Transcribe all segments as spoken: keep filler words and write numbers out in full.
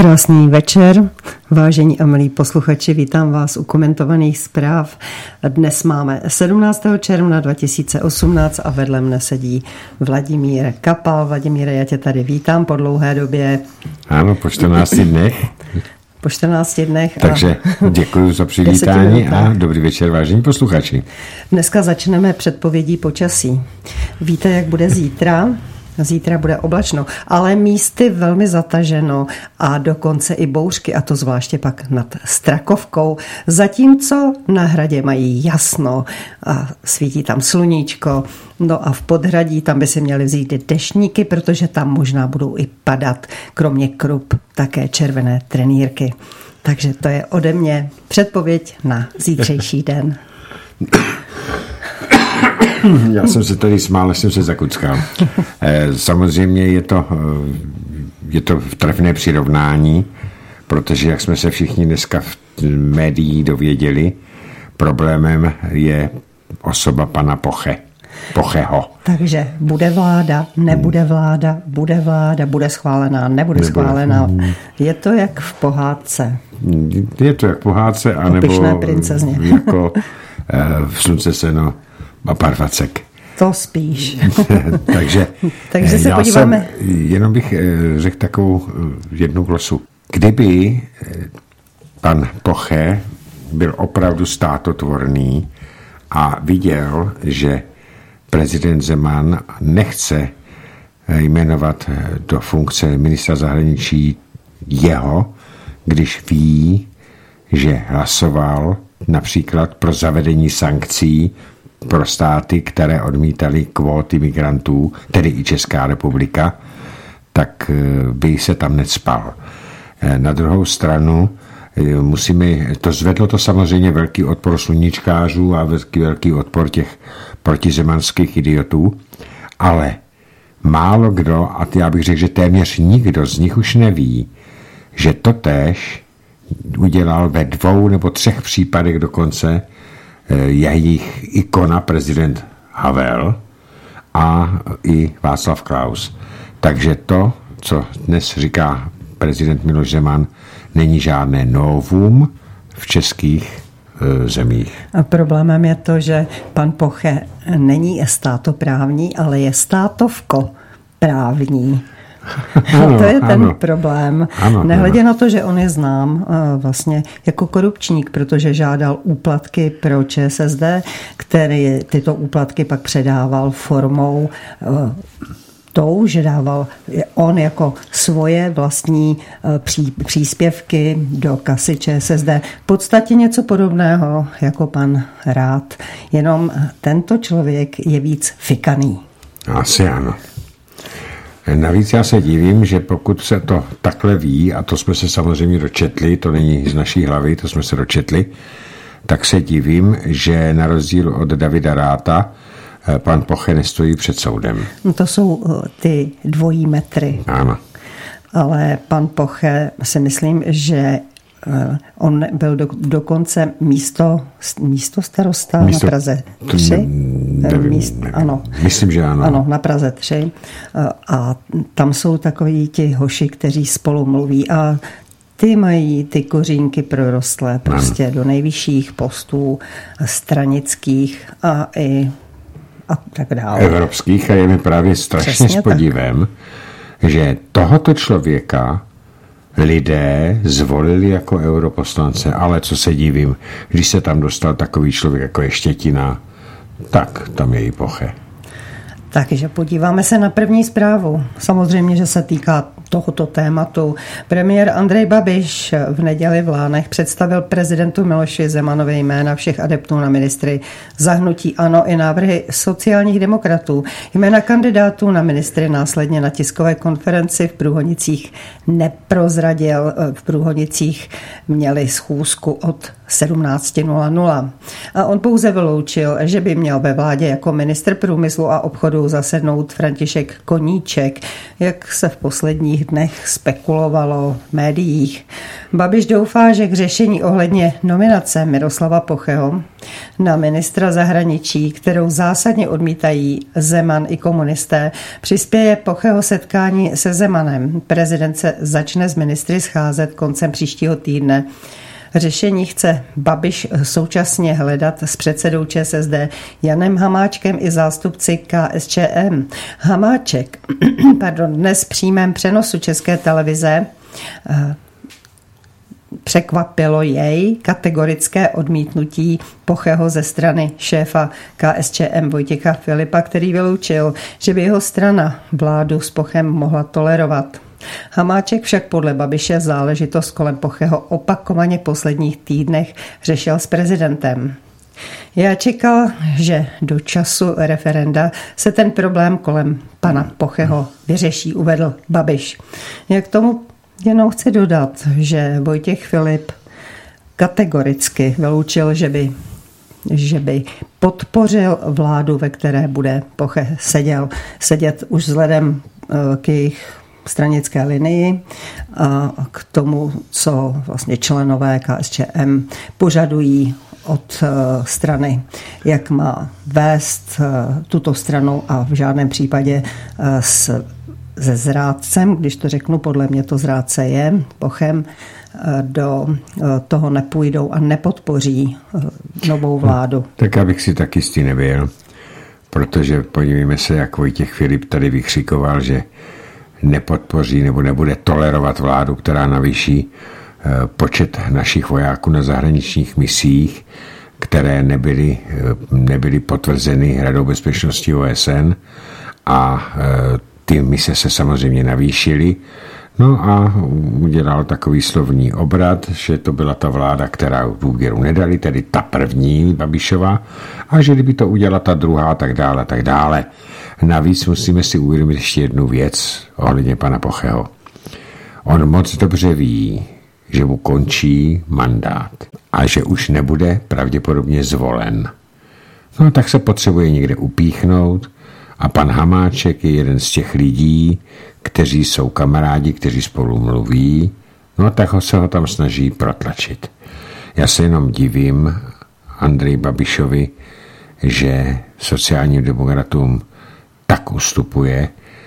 Krásný večer, vážení a milí posluchači, vítám vás u komentovaných zpráv. Dnes máme sedmnáctého června dva tisíce osmnáct a vedle mne sedí Vladimír Kapal. Vladimíre, já tě tady vítám po dlouhé době. Ano, po čtrnácti dnech. Po čtrnácti dnech. Takže a děkuji za přivítání a dobrý večer, vážení posluchači. Dneska začneme předpovědí počasí. Víte, jak bude zítra? Zítra bude oblačno, ale místy velmi zataženo a dokonce i bouřky, a to zvláště pak nad Strakovkou. Zatímco na hradě mají jasno a svítí tam sluníčko. No a v Podhradí tam by si měli vzít deštníky, protože tam možná budou i padat, kromě krup, také červené trenýrky. Takže to je ode mě předpověď na zítřejší den. Já jsem se tady smál, jsem se zakuckal. Samozřejmě je to, je to trefné přirovnání, protože jak jsme se všichni dneska v médiích dověděli, problémem je osoba pana Poche. Pocheho. Takže bude vláda, nebude vláda, bude vláda, bude schválená, nebude, nebude. schválená. Je to jak v pohádce. Je to jak v pohádce, anebo jako v slunce seno a pár vacek. To spíš. Takže, Takže se podíváme. Jsem, jenom bych řekl takovou jednu glosu. Kdyby pan Poche byl opravdu státotvorný a viděl, že prezident Zeman nechce jmenovat do funkce ministra zahraničí jeho, když ví, že hlasoval například pro zavedení sankcí pro státy, které odmítaly kvóty migrantů, tedy i Česká republika, tak by se tam necpal. Na druhou stranu musíme, to zvedlo to samozřejmě velký odpor sluníčkářů a velký, velký odpor těch protizemanských idiotů, ale málo kdo, a já bych řekl, že téměř nikdo z nich už neví, že totéž udělal ve dvou nebo třech případech dokonce jejich ikona prezident Havel a i Václav Klaus. Takže to, co dnes říká prezident Miloš Zeman, není žádné novum v českých e, zemích. A problémem je to, že pan Poche není státoprávní, ale je státovko právní. Ano, to je ten ano, problém. Ano, Nehledě ano. na to, že on je znám vlastně jako korupčník, protože žádal úplatky pro ČSSD, který tyto úplatky pak předával formou tou, že dával on jako svoje vlastní pří, příspěvky do kasy ČSSD. V podstatě něco podobného jako pan Rád, jenom tento člověk je víc fikaný. Asi ano. Navíc já se divím, že pokud se to takhle ví, a to jsme se samozřejmě dočetli, to není z naší hlavy, to jsme se dočetli, tak se divím, že na rozdíl od Davida Ratha pan Poche nestojí před soudem. No to jsou ty dvojí metry. Ano. Ale pan Poche si myslím, že on byl do, dokonce místo, místo starosta místo, na Praze tři. Nevím, Míst, nevím. Ano. Myslím, že ano. Ano, na Praze tři. A tam jsou takoví ti hoši, kteří spolu mluví a ty mají ty kořínky prorostlé prostě ano. do nejvyšších postů stranických a i a tak dále. Evropských, a je mi právě strašně Přesně s podívem, tak. že tohoto člověka lidé zvolili jako europoslance, ale co se divím, když se tam dostal takový člověk jako je Štětina, tak tam je i Poche. Takže podíváme se na první zprávu. Samozřejmě, že se týká tohoto tématu. Premiér Andrej Babiš v neděli v Lánech představil prezidentu Miloši Zemanovi jména všech adeptů na ministry za hnutí ANO i návrhy sociálních demokratů. Jména kandidátů na ministry následně na tiskové konferenci v Průhonicích neprozradil. V Průhonicích měli schůzku od sedmnáct nula nula. A on pouze vyloučil, že by měl ve vládě jako ministr průmyslu a obchodu zasednout František Koníček, jak se v posledních dnech spekulovalo v médiích. Babiš doufá, že k řešení ohledně nominace Miroslava Pocheho na ministra zahraničí, kterou zásadně odmítají Zeman i komunisté, přispěje Pocheho setkání se Zemanem. Prezident se začne s ministry scházet koncem příštího týdne. Řešení chce Babiš současně hledat s předsedou ČSSD Janem Hamáčkem i zástupci K S Č M. Hamáček pardon, dnes v přímém přenosu České televize překvapilo jej kategorické odmítnutí Pocheho ze strany šéfa K S Č M Vojtěcha Filipa, který vyloučil, že by jeho strana vládu s Pochem mohla tolerovat. Hamáček však podle Babiše záležitost kolem Pocheho opakovaně v posledních týdnech řešil s prezidentem. Já čekal, že do času referenda se ten problém kolem pana Pocheho vyřeší, uvedl Babiš. Jak tomu jenom chci dodat, že Vojtěch Filip kategoricky vyloučil, že by, že by podpořil vládu, ve které bude Poche seděl, sedět už vzhledem k jejich stranické linii a k tomu, co vlastně členové K S Č M požadují od strany, jak má vést tuto stranu a v žádném případě s se zrádcem, když to řeknu, podle mě to zrádce je, Pochem, do toho nepůjdou a nepodpoří novou vládu. No, tak já bych si tak jistý nebyl, protože podívejme se, jak Vojtěch Filip tady vykřikoval, že nepodpoří nebo nebude tolerovat vládu, která navýší počet našich vojáků na zahraničních misích, které nebyly, nebyly potvrzeny Radou bezpečnosti O S N a ty mise se samozřejmě navýšily. No a udělal takový slovní obrat, že to byla ta vláda, která důvěru nedali, tedy ta první Babišova, a že kdyby to udělala ta druhá, tak dále, tak dále. Navíc musíme si uvědomit ještě jednu věc ohledně pana Pocheho. On moc dobře ví, že mu končí mandát a že už nebude pravděpodobně zvolen. No tak se potřebuje někde upíchnout a pan Hamáček je jeden z těch lidí, kteří jsou kamarádi, kteří spolu mluví, no tak ho se ho tam snaží protlačit. Já se jenom divím Andreji Babišovi, že sociálním demokratům tak ustupuje,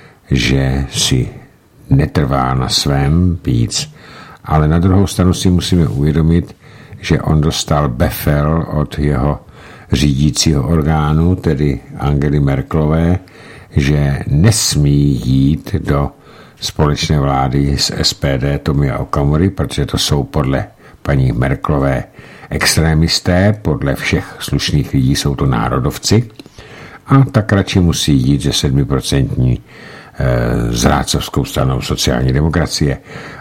že si netrvá na svém víc, ale na druhou stranu si musíme uvědomit, že on dostal befel od jeho řídícího orgánu, tedy Angely Merkelové, že nesmí jít do společné vlády s S P D Tomia Okamury, protože to jsou podle paní Merkelové extrémisté, podle všech slušných lidí jsou to národovci, a tak radši musí jít, že sedmiprocentní zrádcovskou stranou sociální demokracie.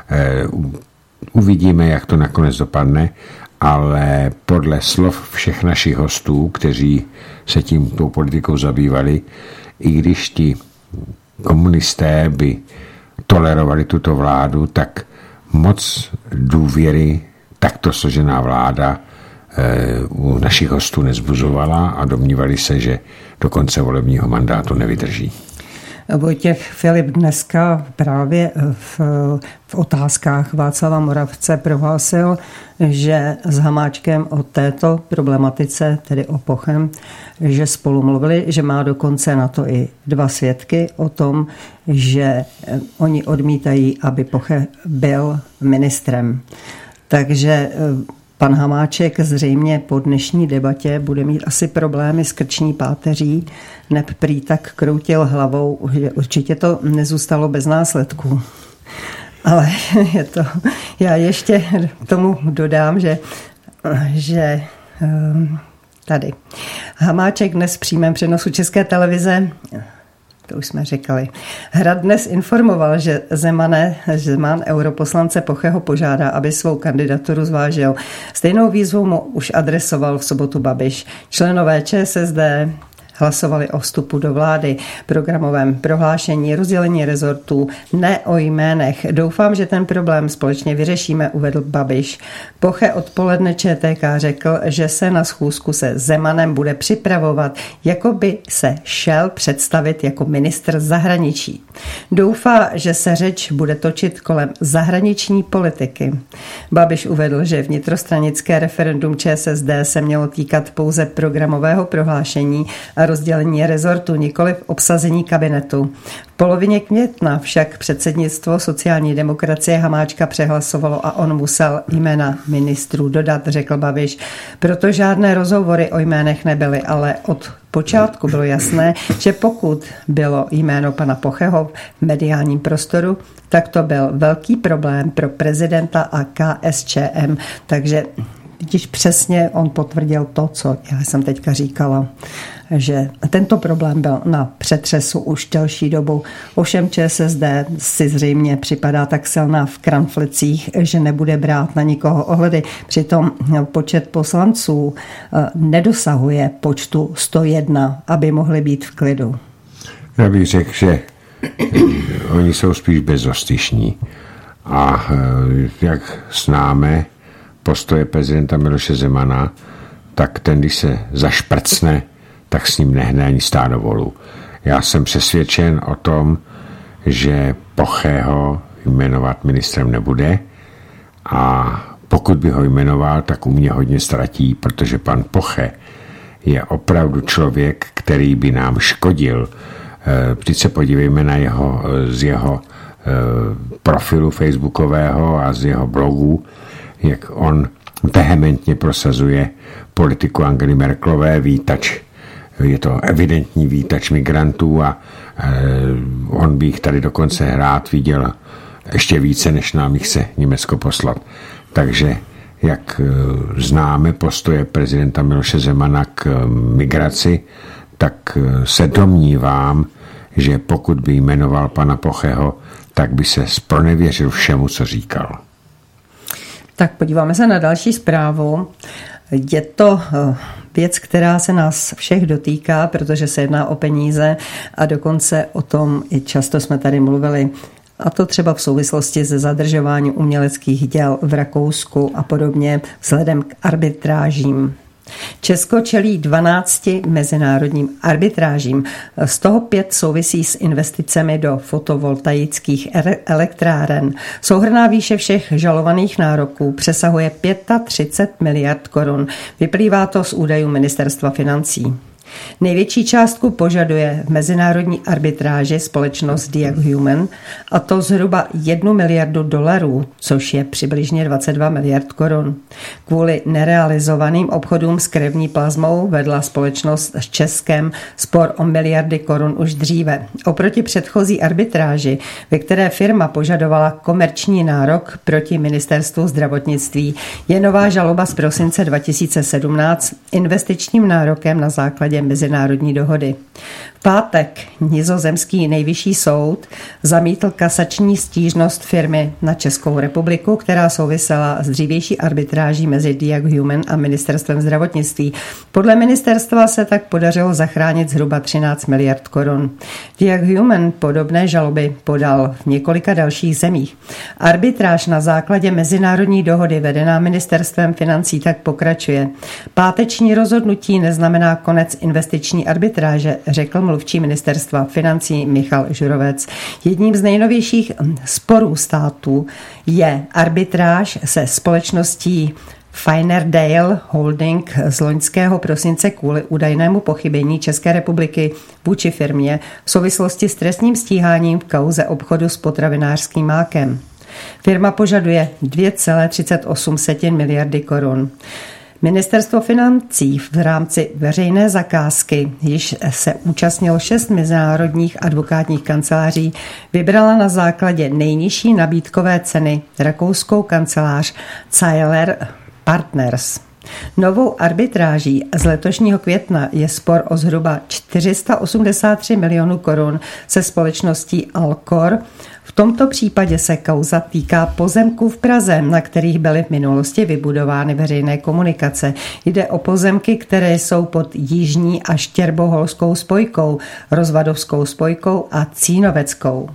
Uvidíme, jak to nakonec dopadne, ale podle slov všech našich hostů, kteří se tím tou politikou zabývali, i když ti komunisté by tolerovali tuto vládu, tak moc důvěry takto složená vláda u našich hostů nezbuzovala a domnívali se, že do konce volebního mandátu nevydrží. Vojtěch Filip dneska právě v, v otázkách Václava Moravce prohlásil, že s Hamáčkem o této problematice, tedy o Pochem, že spolu mluvili, že má dokonce na to i dva svědky o tom, že oni odmítají, aby Poche byl ministrem. Takže pan Hamáček zřejmě po dnešní debatě bude mít asi problémy s krční páteří, neb prý tak kroutil hlavou, že určitě to nezůstalo bez následků. Ale je to, já ještě tomu dodám, že, že tady Hamáček dnes v přímém přenosu České televize, to už jsme říkali, Hrad dnes informoval, že Zemane, Zeman europoslance Pocheho požádá, aby svou kandidaturu zvážil. Stejnou výzvu mu už adresoval v sobotu Babiš. Členové ČSSD, hlasovali o vstupu do vlády, programovém prohlášení, rozdělení rezortů, ne o jménech. Doufám, že ten problém společně vyřešíme, uvedl Babiš. Poche odpoledne Č T K řekl, že se na schůzku se Zemanem bude připravovat, jako by se šel představit jako ministr zahraničí. Doufá, že se řeč bude točit kolem zahraniční politiky. Babiš uvedl, že vnitrostranické referendum Č S S D se mělo týkat pouze programového prohlášení a rozdělení rezortu, nikoli v obsazení kabinetu. V polovině května však předsednictvo sociální demokracie Hamáčka přehlasovalo a on musel jména ministrů dodat, řekl Babiš. Proto žádné rozhovory o jménech nebyly, ale od počátku bylo jasné, že pokud bylo jméno pana Pocheho v mediálním prostoru, tak to byl velký problém pro prezidenta a K S Č M, takže vidíš, přesně on potvrdil to, co já jsem teďka říkala, že tento problém byl na přetřesu už delší dobu. Ovšem Č S S D si zřejmě připadá tak silná v kramflicích, že nebude brát na nikoho ohledy. Přitom počet poslanců nedosahuje počtu sto jedna, aby mohli být v klidu. Já bych řekl, že oni jsou spíš bezostyšní. A jak známe postoje prezidenta Miloše Zemana, tak ten, když se zašprcne, tak s ním nehne ani stádo volů. Já jsem přesvědčen o tom, že Pocheho jmenovat ministrem nebude a pokud by ho jmenoval, tak u mě hodně ztratí, protože pan Poche je opravdu člověk, který by nám škodil. Vždyť se podívejme na jeho, z jeho profilu facebookového a z jeho blogu, jak on vehementně prosazuje politiku Angely Merkelové, vítač, je to evidentní vítač migrantů a e, on by jich tady dokonce rád viděl ještě více, než nám jich se Německo poslat. Takže jak e, známe postoje prezidenta Miloše Zemana k e, migraci, tak e, se domnívám, že pokud by jmenoval pana Pocheho, tak by se zpronevěřil všemu, co říkal. Tak podíváme se na další zprávu. Je to věc, která se nás všech dotýká, protože se jedná o peníze a dokonce o tom i často jsme tady mluvili. A to třeba v souvislosti se zadržováním uměleckých děl v Rakousku a podobně vzhledem k arbitrážím. Česko čelí dvanácti mezinárodním arbitrážím. Z toho pět souvisí s investicemi do fotovoltaických elektráren. Souhrnná výše všech žalovaných nároků přesahuje třicet pět miliard korun. Vyplývá to z údajů Ministerstva financí. Největší částku požaduje v mezinárodní arbitráži společnost Diag Human, a to zhruba jednu miliardu dolarů, což je přibližně dvacet dva miliard korun. Kvůli nerealizovaným obchodům s krevní plazmou vedla společnost s Českem spor o miliardy korun už dříve. Oproti předchozí arbitráži, ve které firma požadovala komerční nárok proti ministerstvu zdravotnictví, je nová žaloba z prosince dva tisíce sedmnáct investičním nárokem na základě mezinárodní dohody. V pátek nizozemský nejvyšší soud zamítl kasační stížnost firmy na Českou republiku, která souvisela s dřívější arbitráží mezi Diag Human a ministerstvem zdravotnictví. Podle ministerstva se tak podařilo zachránit zhruba třináct miliard korun. Diag Human podobné žaloby podal v několika dalších zemích. Arbitráž na základě mezinárodní dohody vedená ministerstvem financí tak pokračuje. Páteční rozhodnutí neznamená konec investiční arbitráže, řekl mluvčí ministerstva financí Michal Žurovec. Jedním z nejnovějších sporů států je arbitráž se společností Finerdale Holding z loňského prosince kvůli údajnému pochybení České republiky vůči firmě v souvislosti s trestním stíháním v kauze obchodu s potravinářským mákem. Firma požaduje dvě celé třicet osm miliardy korun. Ministerstvo financí v rámci veřejné zakázky, již se účastnilo šest mezinárodních advokátních kanceláří, vybrala na základě nejnižší nabídkové ceny rakouskou kancelář Zeiler Partners. Novou arbitráží z letošního května je spor o zhruba čtyři sta osmdesát tři milionů korun se společností Alcor V tomto případě se kauza týká pozemků v Praze, na kterých byly v minulosti vybudovány veřejné komunikace. Jde o pozemky, které jsou pod Jižní a Štěrboholskou spojkou, Rozvadovskou spojkou a Cínoveckou.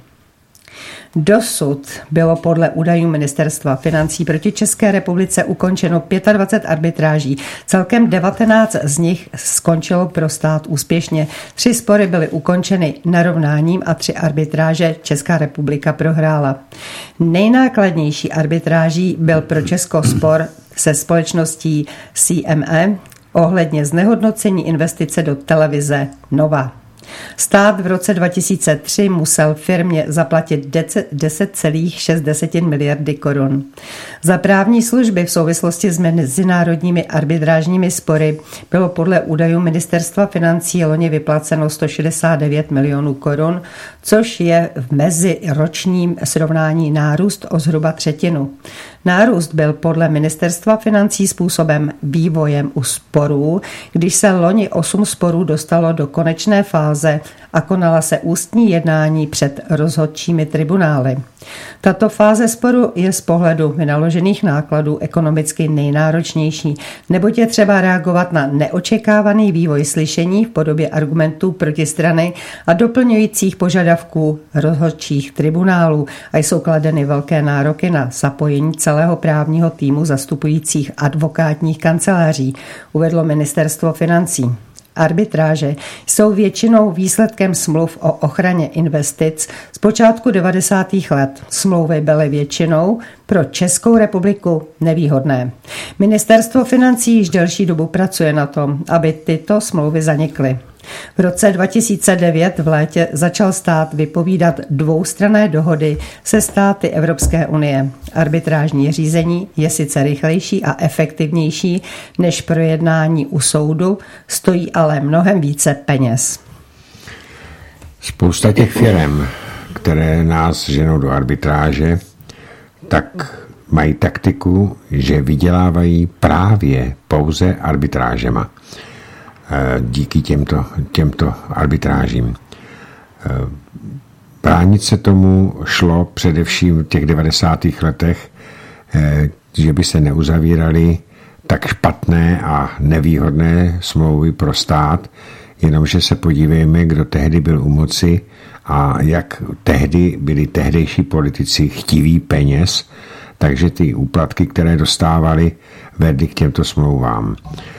Dosud bylo podle údajů Ministerstva financí proti České republice ukončeno dvacet pět arbitráží. Celkem devatenáct z nich skončilo pro stát úspěšně. Tři spory byly ukončeny narovnáním a tři arbitráže Česká republika prohrála. Nejnákladnější arbitráží byl pro Česko spor se společností C M E ohledně znehodnocení investice do televize Nova. Stát v roce dva tisíce tři musel firmě zaplatit deset celá šest miliardy korun. Za právní služby v souvislosti s mezinárodními arbitrážními spory bylo podle údajů Ministerstva financí loni vyplaceno sto šedesát devět milionů korun, což je v meziročním srovnání nárůst o zhruba třetinu. Nárůst byl podle Ministerstva financí způsoben vývojem u sporů, když se loni osm sporů dostalo do konečné fáze a konala se ústní jednání před rozhodčími tribunály. Tato fáze sporu je z pohledu vynaložených nákladů ekonomicky nejnáročnější, neboť je třeba reagovat na neočekávaný vývoj slyšení v podobě argumentů protistrany a doplňujících požadavků rozhodčích tribunálů a jsou kladeny velké nároky na zapojení celého právního týmu zastupujících advokátních kanceláří, uvedlo Ministerstvo financí. Arbitráže jsou většinou výsledkem smluv o ochraně investic z počátku devadesátých let. Smlouvy byly většinou pro Českou republiku nevýhodné. Ministerstvo financí již delší dobu pracuje na tom, aby tyto smlouvy zanikly. V roce dva tisíce devět v létě začal stát vypovídat dvoustranné dohody se státy Evropské unie. Arbitrážní řízení je sice rychlejší a efektivnější než projednání u soudu, stojí ale mnohem více peněz. Spousta těch firem, které nás ženou do arbitráže, tak mají taktiku, že vydělávají právě pouze arbitrážema. Díky těmto, těmto arbitrážím. Bránit se tomu šlo především v těch devadesátých letech, že by se neuzavíraly tak špatné a nevýhodné smlouvy pro stát, jenomže se podívejme, kdo tehdy byl u moci a jak tehdy byli tehdejší politici chtiví peněz, takže ty úplatky, které dostávali, vedly k těmto smlouvám.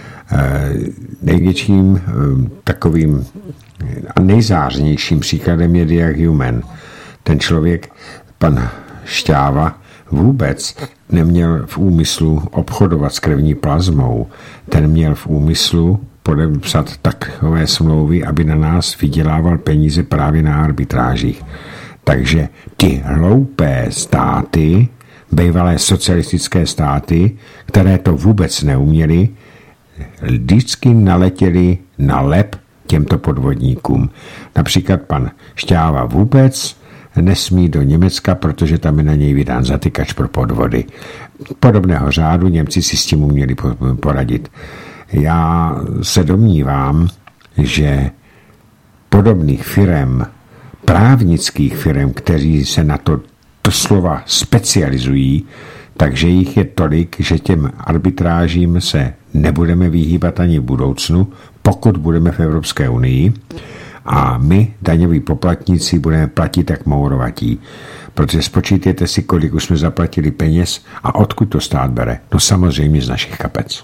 Největším takovým a nejzářnějším příkladem je Diag Human. Ten člověk, pan Šťáva, vůbec neměl v úmyslu obchodovat s krevní plazmou. Ten měl v úmyslu podepsat takové smlouvy, aby na nás vydělával peníze právě na arbitrážích. Takže ty hloupé státy, bývalé socialistické státy, které to vůbec neuměly, vždycky naletěli na lep těmto podvodníkům. Například pan Šťáva vůbec nesmí do Německa, protože tam je na něj vydán zatykač pro podvody. Podobného řádu Němci si s tím uměli poradit. Já se domnívám, že podobných firem, právnických firem, kteří se na to doslova specializují, takže jich je tolik, že těm arbitrážím se nebudeme vyhýbat ani v budoucnu, pokud budeme v Evropské unii a my, daňoví poplatníci, budeme platit jak mourovatí. Protože spočítejte si, kolik už jsme zaplatili peněz a odkud to stát bere. No samozřejmě z našich kapec.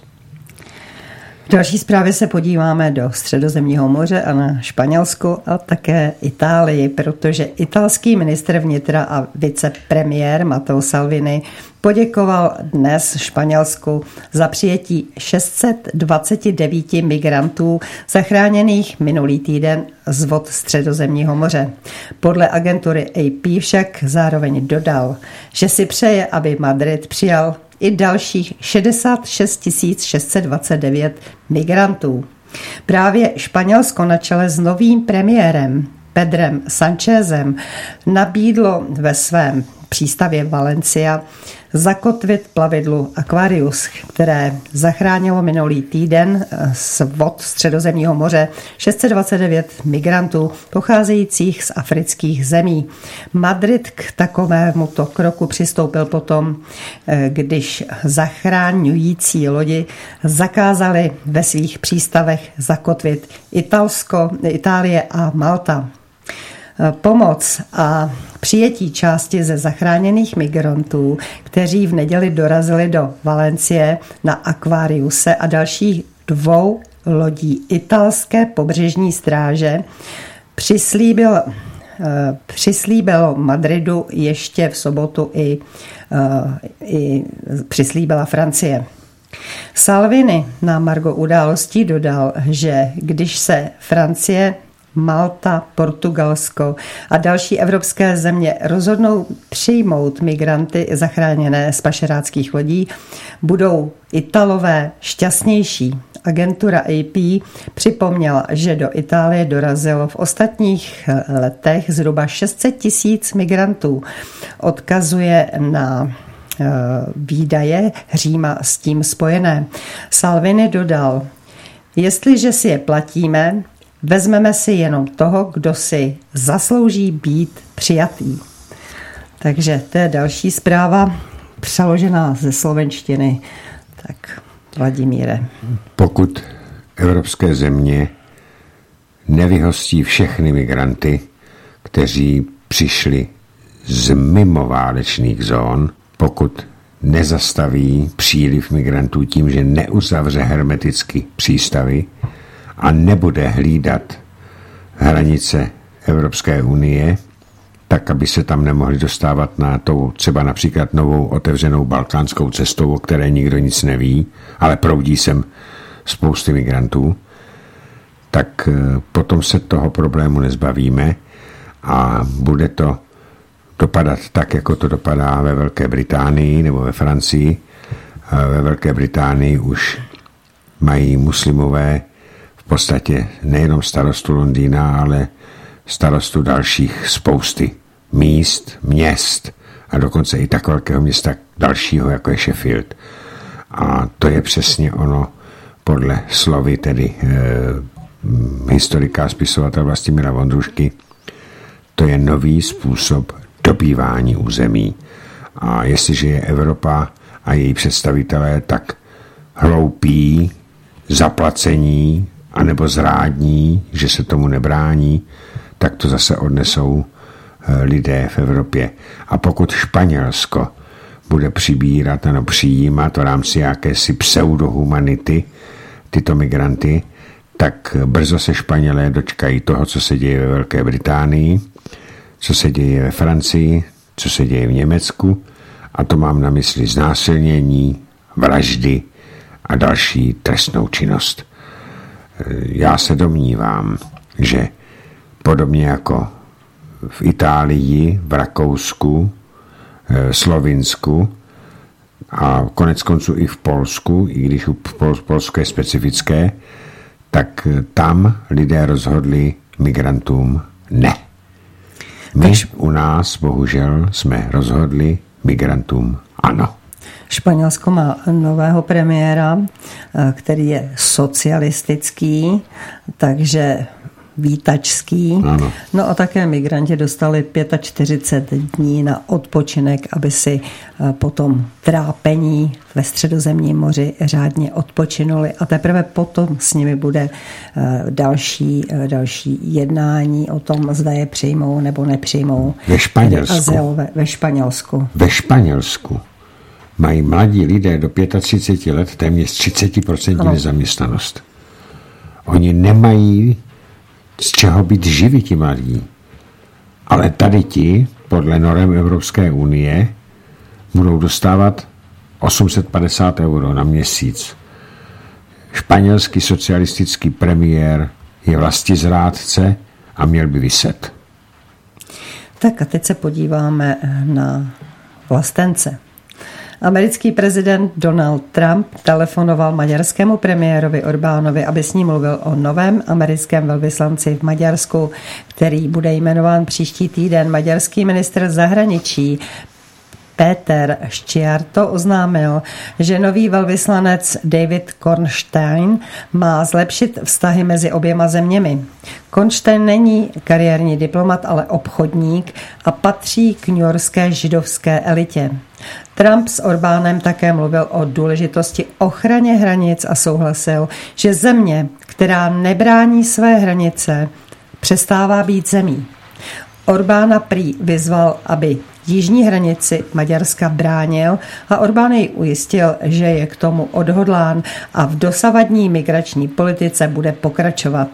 V další zprávě se podíváme do Středozemního moře a na Španělsko a také Itálii, protože italský ministr vnitra a vicepremiér Matteo Salvini poděkoval dnes Španělsku za přijetí šest set dvacet devět migrantů zachráněných minulý týden z vod Středozemního moře. Podle agentury A P však zároveň dodal, že si přeje, aby Madrid přijal i dalších šedesát šest tisíc šest set dvacet devět migrantů. Právě Španělsko na čele s novým premiérem Pedrem Sanchezem nabídlo ve svém přístavě Valencia zakotvit plavidlu Aquarius, které zachránilo minulý týden z vod Středozemního moře šest set dvacet devět migrantů pocházejících z afrických zemí. Madrid k takovémuto kroku přistoupil potom, když zachráňující lodi zakázali ve svých přístavech zakotvit Italsko, Itálie a Malta. Pomoc a přijetí části ze zachráněných migrantů, kteří v neděli dorazili do Valencie na Aquariuse a dalších dvou lodí italské pobřežní stráže, přislíbil, přislíbilo Madridu ještě v sobotu i, i přislíbila Francie. Salvini na margo událostí dodal, že když se Francie, Malta, Portugalsko a další evropské země rozhodnou přijmout migranty zachráněné z pašeráckých lodí, budou Italové šťastnější. Agentura A P připomněla, že do Itálie dorazilo v ostatních letech zhruba šest set tisíc migrantů. Odkazuje na výdaje Říma s tím spojené. Salvini dodal, jestliže si je platíme, vezmeme si jenom toho, kdo si zaslouží být přijatý. Takže to je další zpráva přeložená ze slovenštiny. Tak Vladimíre. Pokud evropské země nevyhostí všechny migranty, kteří přišli z mimoválečných zón, pokud nezastaví příliv migrantů tím, že neuzavře hermeticky přístavy a nebude hlídat hranice Evropské unie, tak, aby se tam nemohli dostávat na tou třeba například novou otevřenou balkánskou cestou, o které nikdo nic neví, ale proudí sem spousty migrantů, tak potom se toho problému nezbavíme a bude to dopadat tak, jako to dopadá ve Velké Británii nebo ve Francii. Ve Velké Británii už mají muslimové v podstatě nejenom starostu Londýna, ale starostu dalších spousty míst, měst a dokonce i tak velkého města dalšího, jako je Sheffield. A to je přesně ono, podle slovy tedy eh, historika a spisovatel Vlastimila Vondrušky, to je nový způsob dobývání území. A jestliže je Evropa a její představitelé tak hloupí, zaplacení anebo zrádní, že se tomu nebrání, tak to zase odnesou lidé v Evropě. A pokud Španělsko bude přibírat nebo přijímat v rámci jakési pseudohumanity tyto migranty, tak brzo se Španělé dočkají toho, co se děje ve Velké Británii, co se děje ve Francii, co se děje v Německu, a to mám na mysli znásilnění, vraždy a další trestnou činnost. Já se domnívám, že podobně jako v Itálii, v Rakousku, Slovinsku a konec konců i v Polsku, i když Polsko je specifické, tak tam lidé rozhodli migrantům ne. My u nás bohužel jsme rozhodli migrantům ano. Španělsko má nového premiéra, který je socialistický, takže vítačský. Ano. No a také migranti dostali čtyřicet pět dní na odpočinek, aby si potom trápení ve Středozemním moři řádně odpočinuli a teprve potom s nimi bude další, další jednání o tom, zda je přijmou nebo nepřijmou. Ve Španělsku. Azylové, ve Španělsku. Ve Španělsku mají mladí lidé do třicet pět let téměř třicet procent nezaměstnanost. Oni nemají z čeho být živí ti mladí. Ale tady ti, podle norem Evropské unie, budou dostávat osm set padesát euro na měsíc. Španělský socialistický premiér je vlastizrádce a měl by viset. Tak a teď se podíváme na vlastence. Americký prezident Donald Trump telefonoval maďarskému premiérovi Orbánovi, aby s ním mluvil o novém americkém velvyslanci v Maďarsku, který bude jmenován příští týden. Maďarský ministr zahraničí Peter Sciarto oznámil, že nový velvyslanec David Kornstein má zlepšit vztahy mezi oběma zeměmi. Kornstein není kariérní diplomat, ale obchodník a patří k newyorské židovské elitě. Trump s Orbánem také mluvil o důležitosti ochraně hranic a souhlasil, že země, která nebrání své hranice, přestává být zemí. Orbána prý vyzval, aby jižní hranici Maďarska bránil a Orbán jej ujistil, že je k tomu odhodlán a v dosavadní migrační politice bude pokračovat.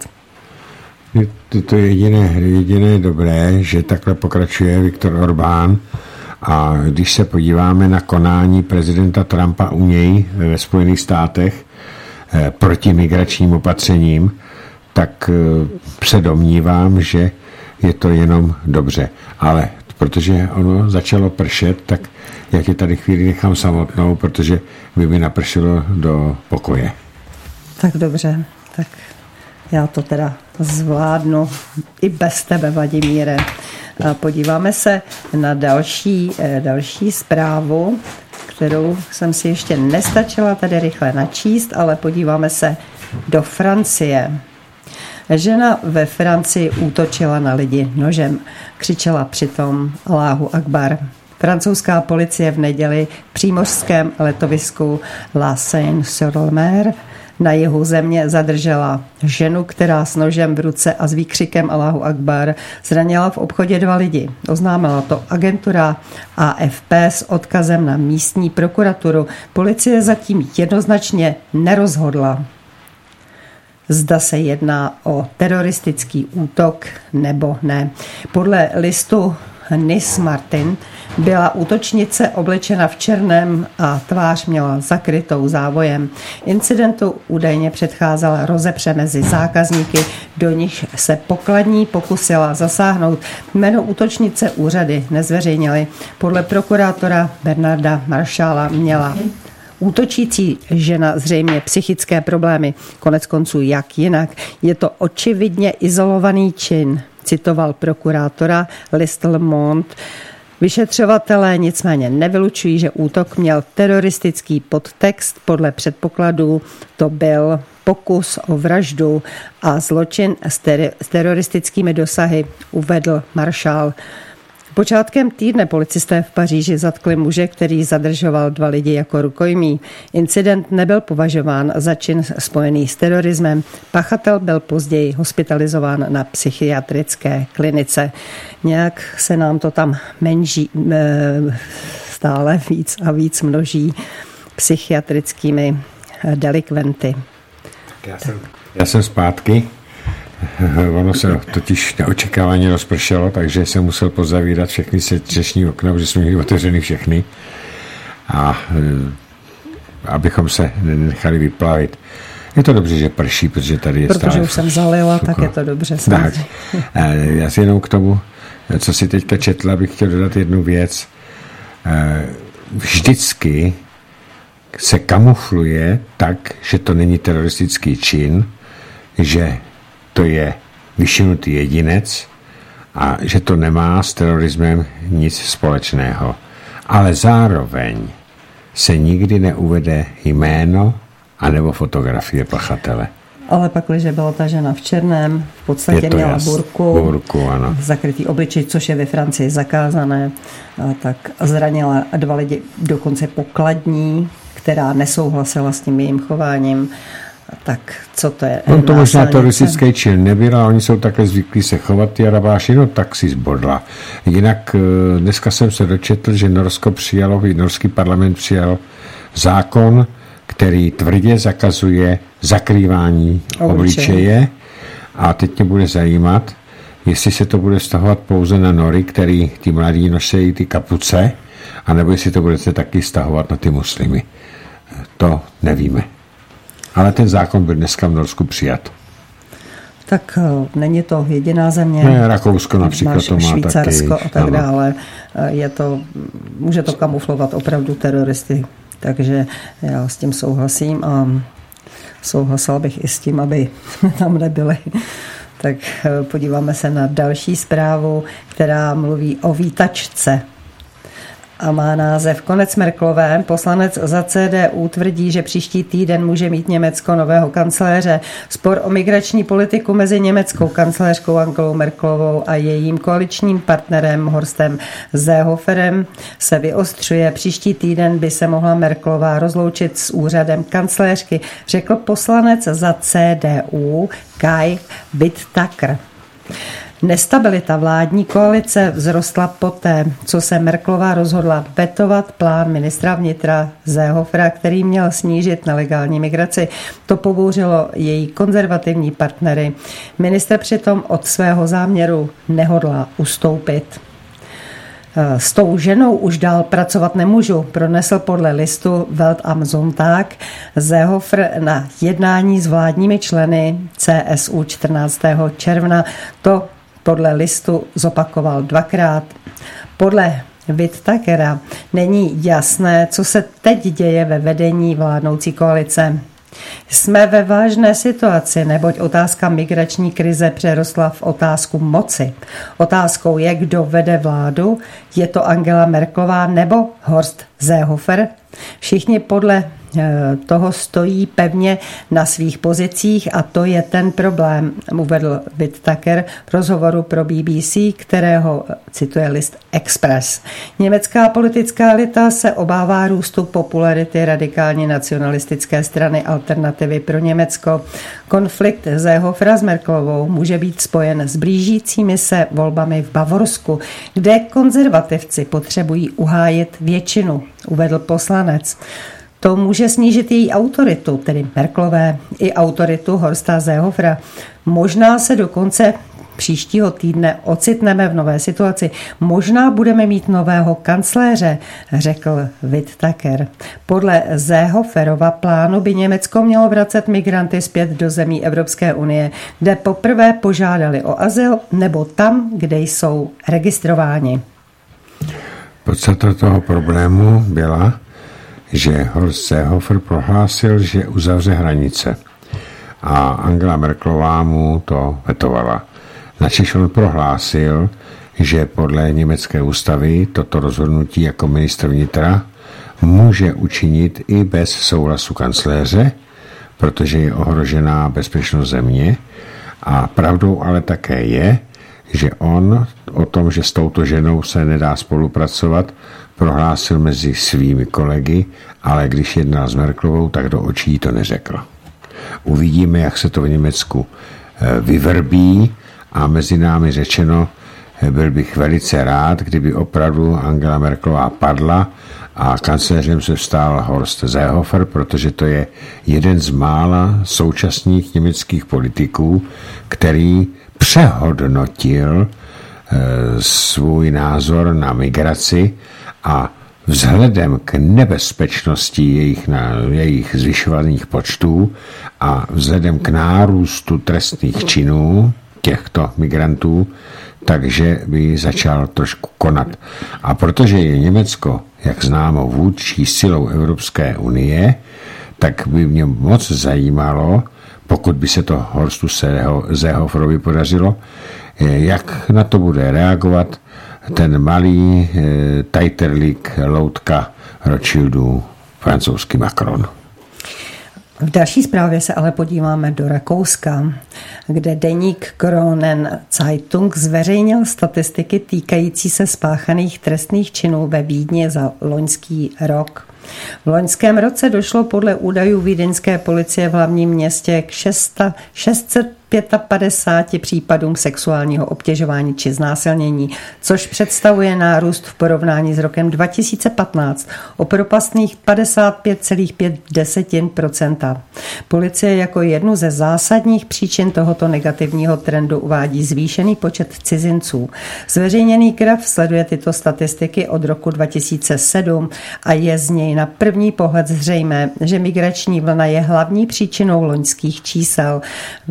To, to je jediné, jediné dobré, že takhle pokračuje Viktor Orbán. A když se podíváme na konání prezidenta Trumpa u něj ve Spojených státech eh, proti migračním opatřením, tak eh, se domnívám, že je to jenom dobře. Ale protože ono začalo pršet, tak já tě tady chvíli nechám samotnou, protože by mi napršelo do pokoje. Tak dobře, tak já to teda zvládnu i bez tebe, Vladimíre. Podíváme se na další, další zprávu, kterou jsem si ještě nestačila tady rychle načíst, ale podíváme se do Francie. Žena ve Francii útočila na lidi nožem, křičela přitom Alláhu Akbar. Francouzská policie v neděli v přímořském letovisku La Seine-sur-Mer na jihu země zadržela ženu, která s nožem v ruce a s výkřikem Alláhu Akbar zranila v obchodě dva lidi. Oznámila to agentura A F P s odkazem na místní prokuraturu. Policie zatím jednoznačně nerozhodla, zda se jedná o teroristický útok nebo ne. Podle listu Nice Martin byla útočnice oblečena v černém a tvář měla zakrytou závojem. Incidentu údajně předcházela rozepře mezi zákazníky, do nich se pokladní pokusila zasáhnout. Jméno útočnice úřady nezveřejnily. Podle prokurátora Bernarda Maršála měla útočící žena zřejmě psychické problémy. Konec konců jak jinak. Je to očividně izolovaný čin, citoval prokurátora List Le Monde. Vyšetřovatelé nicméně nevylučují, že útok měl teroristický podtext. Podle předpokladů to byl pokus o vraždu a zločin s, ter- s teroristickými dosahy, uvedl maršál. Počátkem týdne policisté v Paříži zatkli muže, který zadržoval dva lidi jako rukojmí. Incident nebyl považován za čin spojený s terorismem. Pachatel byl později hospitalizován na psychiatrické klinice. Nějak se nám to tam menší, stále víc a víc množí psychiatrickými delikventy. Já jsem, já jsem zpátky. Ono se totiž neočekávaně rozpršelo, takže jsem musel pozavírat všechny střešní okna, protože jsme měli otevřeny všechny. A abychom se nechali vyplavit. Je to dobře, že prší, protože tady je protože stále... Protože už jsem zalila, sucho. Tak je to dobře. Tak. Já si jenom k tomu, co si teďka četla, bych chtěl dodat jednu věc. Vždycky se kamufluje tak, že to není teroristický čin, že to je vyšinutý jedinec a že to nemá s terorismem nic společného. Ale zároveň se nikdy neuvede jméno anebo fotografie pachatele. Ale pak, když byla ta žena v černém, v podstatě měla jas, burku, burku ano. zakrytý obličej, což je ve Francii zakázané, tak zranila dva lidi, dokonce pokladní, která nesouhlasila s tím jejím chováním. Tak co to je? On to možná teroristický čin nebyl, a oni jsou také zvyklí se chovat, ty arabáši, no tak si zbodla. Jinak dneska jsem se dočetl, že Norsko přijalo, norský parlament přijal zákon, který tvrdě zakazuje zakrývání obličeje. obličeje. A teď mě bude zajímat, jestli se to bude vztahovat pouze na Nory, který ty mladí nosejí ty kapuce, anebo jestli to budete taky vztahovat na ty muslimy. To nevíme. Ale ten zákon byl dneska v Norsku přijat. Tak není to jediná země. Ne, Rakousko například to má Švýcarsko taky. a tak ano. dále. Je to, může to kamuflovat opravdu teroristy. Takže já s tím souhlasím a souhlasila bych i s tím, aby tam nebyli. Tak podíváme se na další zprávu, která mluví o vítačce. a má název Konec Merkelové. Poslanec za C D U tvrdí, že příští týden může mít Německo nového kancléře. Spor o migrační politiku mezi německou kancléřkou Angelou Merkelovou a jejím koaličním partnerem Horstem Seehoferem se vyostřuje. Příští týden by se mohla Merkelová rozloučit s úřadem kancléřky, řekl poslanec za C D U Kai Bittaker. Nestabilita vládní koalice vzrostla poté, co se Merkelová rozhodla vetovat plán ministra vnitra Seehofera, který měl snížit nelegální migraci. To pobouřilo její konzervativní partnery. Ministr přitom od svého záměru nehodlá ustoupit. S tou ženou už dál pracovat nemůžu, pronesl podle listu Welt am Sonntag Seehofer na jednání s vládními členy C S U čtrnáctého června. To podle listu zopakoval dvakrát. Podle Bittakera není jasné, co se teď děje ve vedení vládnoucí koalice. Jsme ve vážné situaci, neboť otázka migrační krize přerostla v otázku moci. Otázkou je, kdo vede vládu, je to Angela Merkelová nebo Horst Seehofer. Všichni podle toho stojí pevně na svých pozicích a to je ten problém, uvedl Bittaker v rozhovoru pro B B C, kterého cituje list Express. Německá politická elita se obává růstu popularity radikálně nacionalistické strany Alternativy pro Německo. Konflikt Seehofera s Merkelovou může být spojen s blížícími se volbami v Bavorsku, kde konzervativci potřebují uhájit většinu, uvedl poslanec. To může snížit její autoritu, tedy Merkelové, i autoritu Horsta Seehofera. Možná se dokonce příštího týdne ocitneme v nové situaci. Možná budeme mít nového kancléře, řekl Bittaker. Podle Seehoferova plánu by Německo mělo vracet migranty zpět do zemí Evropské unie, kde poprvé požádali o azyl, nebo tam, kde jsou registrováni. Podstata toho problému byla, že Horst Seehofer prohlásil, že uzavře hranice a Angela Merkelová mu to vetovala. Načež on prohlásil, že podle německé ústavy toto rozhodnutí jako ministr vnitra může učinit i bez souhlasu kancléře, protože je ohrožená bezpečnost země, a pravdou ale také je, že on o tom, že s touto ženou se nedá spolupracovat, prohlásil mezi svými kolegy, ale když jednal s Merkelovou, tak do očí to neřekl. Uvidíme, jak se to v Německu vyvrbí, a mezi námi řečeno, byl bych velice rád, kdyby opravdu Angela Merkelová padla a kancléřem se stal Horst Seehofer, protože to je jeden z mála současných německých politiků, který přehodnotil e, svůj názor na migraci a vzhledem k nebezpečnosti jejich, na, jejich zvyšovaných počtů a vzhledem k nárůstu trestných činů těchto migrantů, takže by začal trošku konat. A protože je Německo, jak známo, vůdčí silou Evropské unie, tak by mě moc zajímalo, pokud by se to Horstu Seehoferovi podařilo, jak na to bude reagovat ten malý e, tajterlík loutka Rothschildů, francouzský Macron. V další zprávě se ale podíváme do Rakouska, kde deník Kronen Zeitung zveřejnil statistiky týkající se spáchaných trestných činů ve Vídni za loňský rok. V loňském roce došlo podle údajů vídeňské policie v hlavním městě k šest set padesát pět případům sexuálního obtěžování či znásilnění, což představuje nárůst v porovnání s rokem dva tisíce patnáct o propastných padesát pět celá pět procenta. Policie jako jednu ze zásadních příčin tohoto negativního trendu uvádí zvýšený počet cizinců. Zveřejněný graf sleduje tyto statistiky od roku dva tisíce sedm a je z něj na první pohled zřejmé, že migrační vlna je hlavní příčinou loňských čísel. V žádném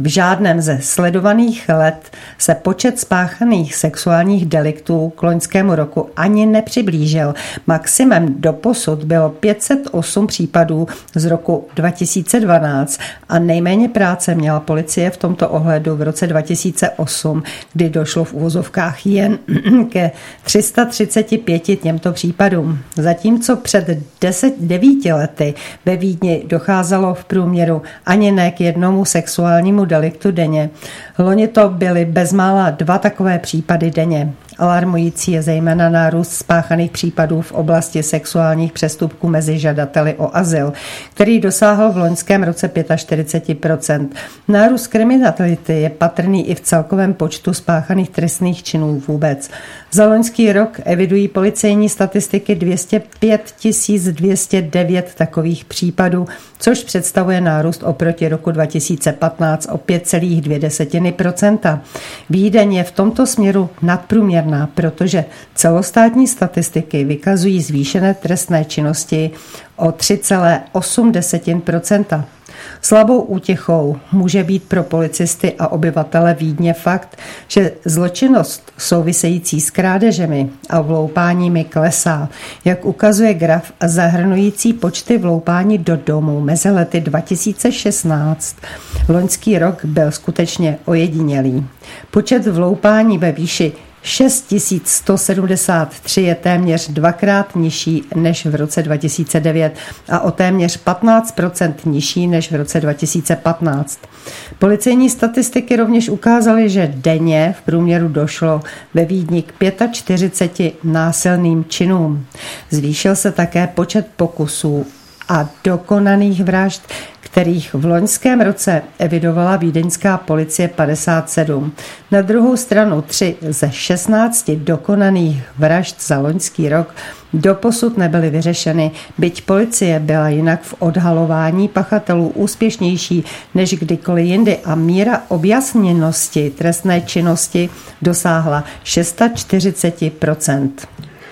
žádném ze sledovaných let se počet spáchaných sexuálních deliktů k loňskému roku ani nepřiblížil. Maximem doposud bylo pět set osm případů z roku dva tisíce dvanáct a nejméně práce měla policie v tomto ohledu v roce dva tisíce osm, kdy došlo v uvozovkách jen ke tři sta třicet pět těmto případům. Zatímco před deset, devíti lety ve Vídni docházelo v průměru ani ne k jednomu sexuálnímu deliktu denně. Loni to byly bezmála dva takové případy denně. Alarmující je zejména nárůst spáchaných případů v oblasti sexuálních přestupků mezi žadateli o azyl, který dosáhl v loňském roce čtyřicet pět procent. Nárůst kriminality je patrný i v celkovém počtu spáchaných trestných činů vůbec. Za loňský rok evidují policejní statistiky dvě stě pět tisíc dvě stě devět takových případů, což představuje nárůst oproti roku dva tisíce patnáct o pět celá dvě procenta. Vídeň je v tomto směru nadprůměrná, protože celostátní statistiky vykazují zvýšené trestné činnosti o tři celá osm procenta. Slabou útěchou může být pro policisty a obyvatele Vídně fakt, že zločinnost související s krádežemi a vloupáními klesá, jak ukazuje graf zahrnující počty vloupání do domů mezi lety dva tisíce šestnáct. Loňský rok byl skutečně ojedinělý. Počet vloupání ve výši šest tisíc sto sedmdesát tři je téměř dvakrát nižší než v roce dva tisíce devět a o téměř patnáct procent nižší než v roce dva tisíce patnáct. Policejní statistiky rovněž ukázaly, že denně v průměru došlo ve Vídni k čtyřiceti pěti násilným činům. Zvýšil se také počet pokusů a dokonaných vražd, kterých v loňském roce evidovala vídeňská policie padesát sedm. Na druhou stranu tři ze šestnácti dokonaných vražd za loňský rok doposud nebyly vyřešeny, byť policie byla jinak v odhalování pachatelů úspěšnější než kdykoliv jindy a míra objasněnosti trestné činnosti dosáhla čtyřicet šest procent.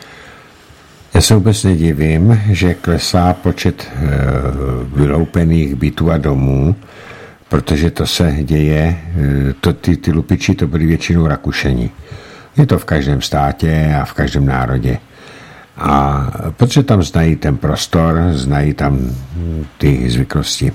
Já se vůbec nedivím, že klesá počet e, vyloupených bytů a domů, protože to se děje, e, to, ty, ty lupiči to byly většinou Rakušeni. Je to v každém státě a v každém národě. A protože tam znají ten prostor, znají tam ty zvyklosti.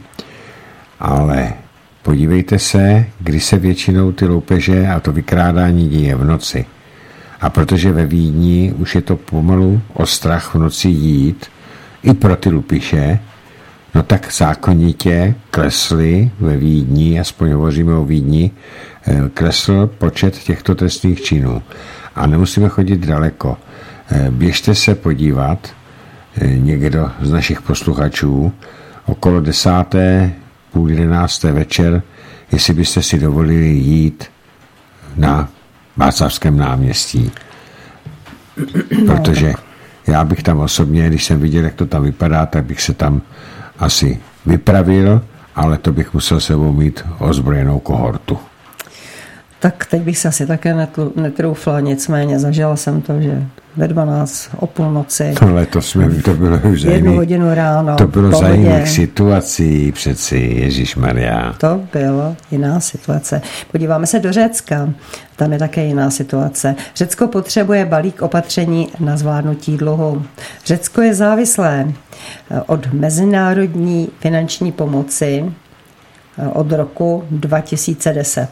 Ale podívejte se, kdy se většinou ty loupeže a to vykrádání děje v noci. A protože ve Vídni už je to pomalu o strach v noci jít, i pro ty lupiše, no tak zákonitě klesly ve Vídni, aspoň hovoříme o Vídni, klesl počet těchto trestných činů. A nemusíme chodit daleko. Běžte se podívat, někdo z našich posluchačů, okolo desáté, půl jedenácté večer, jestli byste si dovolili jít na Václavském náměstí. Protože já bych tam osobně, když jsem viděl, jak to tam vypadá, tak bych se tam asi vypravil, ale to bych musel sebou mít ozbrojenou kohortu. Tak teď bych se asi také netroufla, nicméně zažila jsem to, že ve dvanáct o půlnoci. Tohle to, jsme, to bylo už jednu hodinu ráno. To bylo za jiných situací přeci, ježišmarja. To byla jiná situace. Podíváme se do Řecka. Tam je také jiná situace. Řecko potřebuje balík opatření na zvládnutí dluhu. Řecko je závislé od mezinárodní finanční pomoci od roku dva tisíce deset.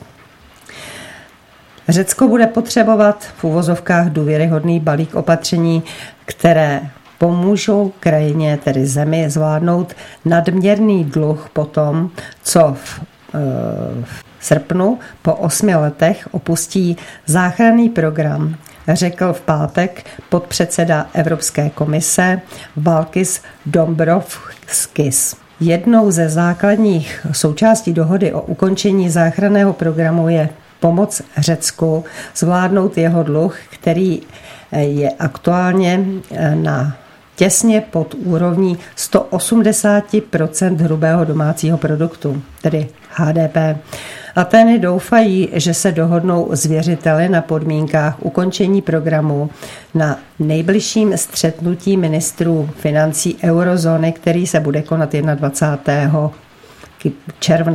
Řecko bude potřebovat v uvozovkách důvěryhodný balík opatření, které pomůžou krajině, tedy zemi, zvládnout nadměrný dluh po tom, co v, v srpnu po osmi letech opustí záchranný program, řekl v pátek podpředseda Evropské komise Valdis Dombrovskis. Jednou ze základních součástí dohody o ukončení záchranného programu je pomoc Řecku zvládnout jeho dluh, který je aktuálně na těsně pod úrovní sto osmdesát procent hrubého domácího produktu, tedy H D P. Atény doufají, že se dohodnou s věřiteli na podmínkách ukončení programu na nejbližším střetnutí ministrů financí eurozóny, který se bude konat dvacátého prvního června.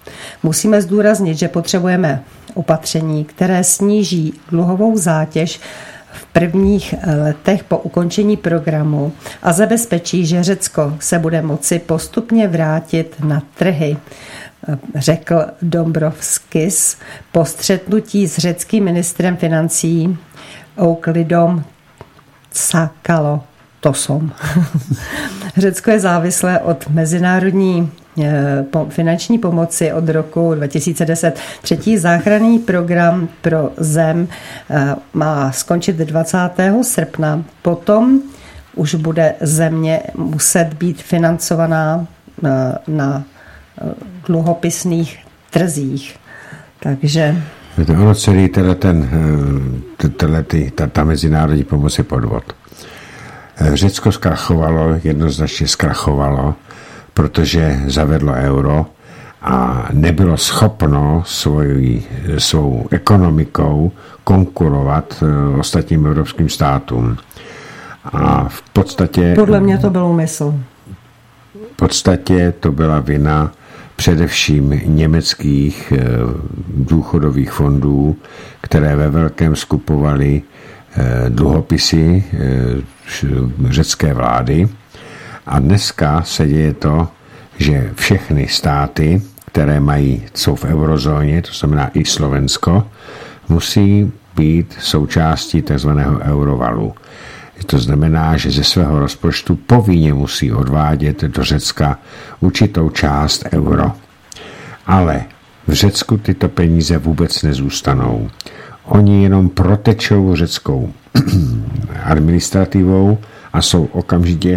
Musíme zdůraznit, že potřebujeme opatření, které sníží dluhovou zátěž v prvních letech po ukončení programu a zabezpečí, že Řecko se bude moci postupně vrátit na trhy, řekl Dombrovskis po střetnutí s řeckým ministrem financí Euklidom Tsakalotosom. Řecko je závislé od mezinárodní finanční pomoci od roku dva tisíce deset. Třetí záchranný program pro zem má skončit dvacátého srpna. Potom už bude země muset být financovaná na, na dluhopisných trzích. Takže... Ono celý tenhle ten, tenhle ty, ta, ta mezinárodní pomoc je podvod. Řecko zkrachovalo, jednoznačně zkrachovalo, protože zavedlo euro a nebylo schopno svojí, svou ekonomikou konkurovat ostatním evropským státům. A v podstatě... Podle mě to byl úmysl. V podstatě to byla vina především německých důchodových fondů, které ve velkém skupovaly dluhopisy řecké vlády. A dneska se děje to, že všechny státy, které mají, jsou v eurozóně, to znamená i Slovensko, musí být součástí tzv. Eurovalu. To znamená, že ze svého rozpočtu povinně musí odvádět do Řecka určitou část euro. Ale v Řecku tyto peníze vůbec nezůstanou. Oni jenom protečou řeckou administrativou a jsou okamžitě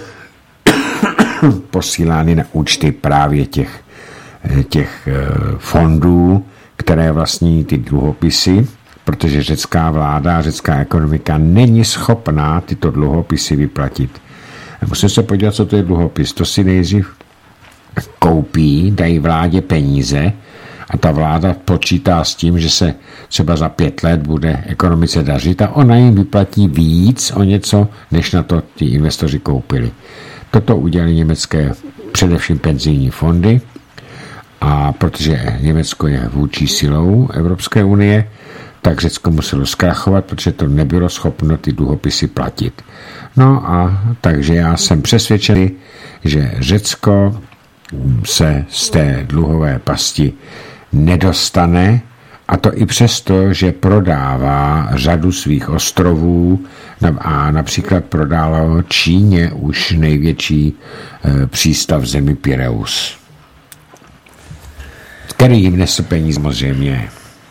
posílány na účty právě těch, těch fondů, které vlastní ty dluhopisy, protože řecká vláda a řecká ekonomika není schopná tyto dluhopisy vyplatit. Musím se podívat, co to je dluhopis. To si nejdřív koupí, dají vládě peníze a ta vláda počítá s tím, že se třeba za pět let bude ekonomice dařit a ona jim vyplatí víc o něco, než na to ti investoři koupili. Toto udělali německé především penzijní fondy a protože Německo je vůdčí silou Evropské unie, tak Řecko muselo zkrachovat, protože to nebylo schopno ty dluhopisy platit. No a takže já jsem přesvědčený, že Řecko se z té dluhové pasti nedostane, a to i přesto, že prodává řadu svých ostrovů a například prodávalo Číně už největší přístav v zemi Pireus, který jim nese peníze samozřejmě.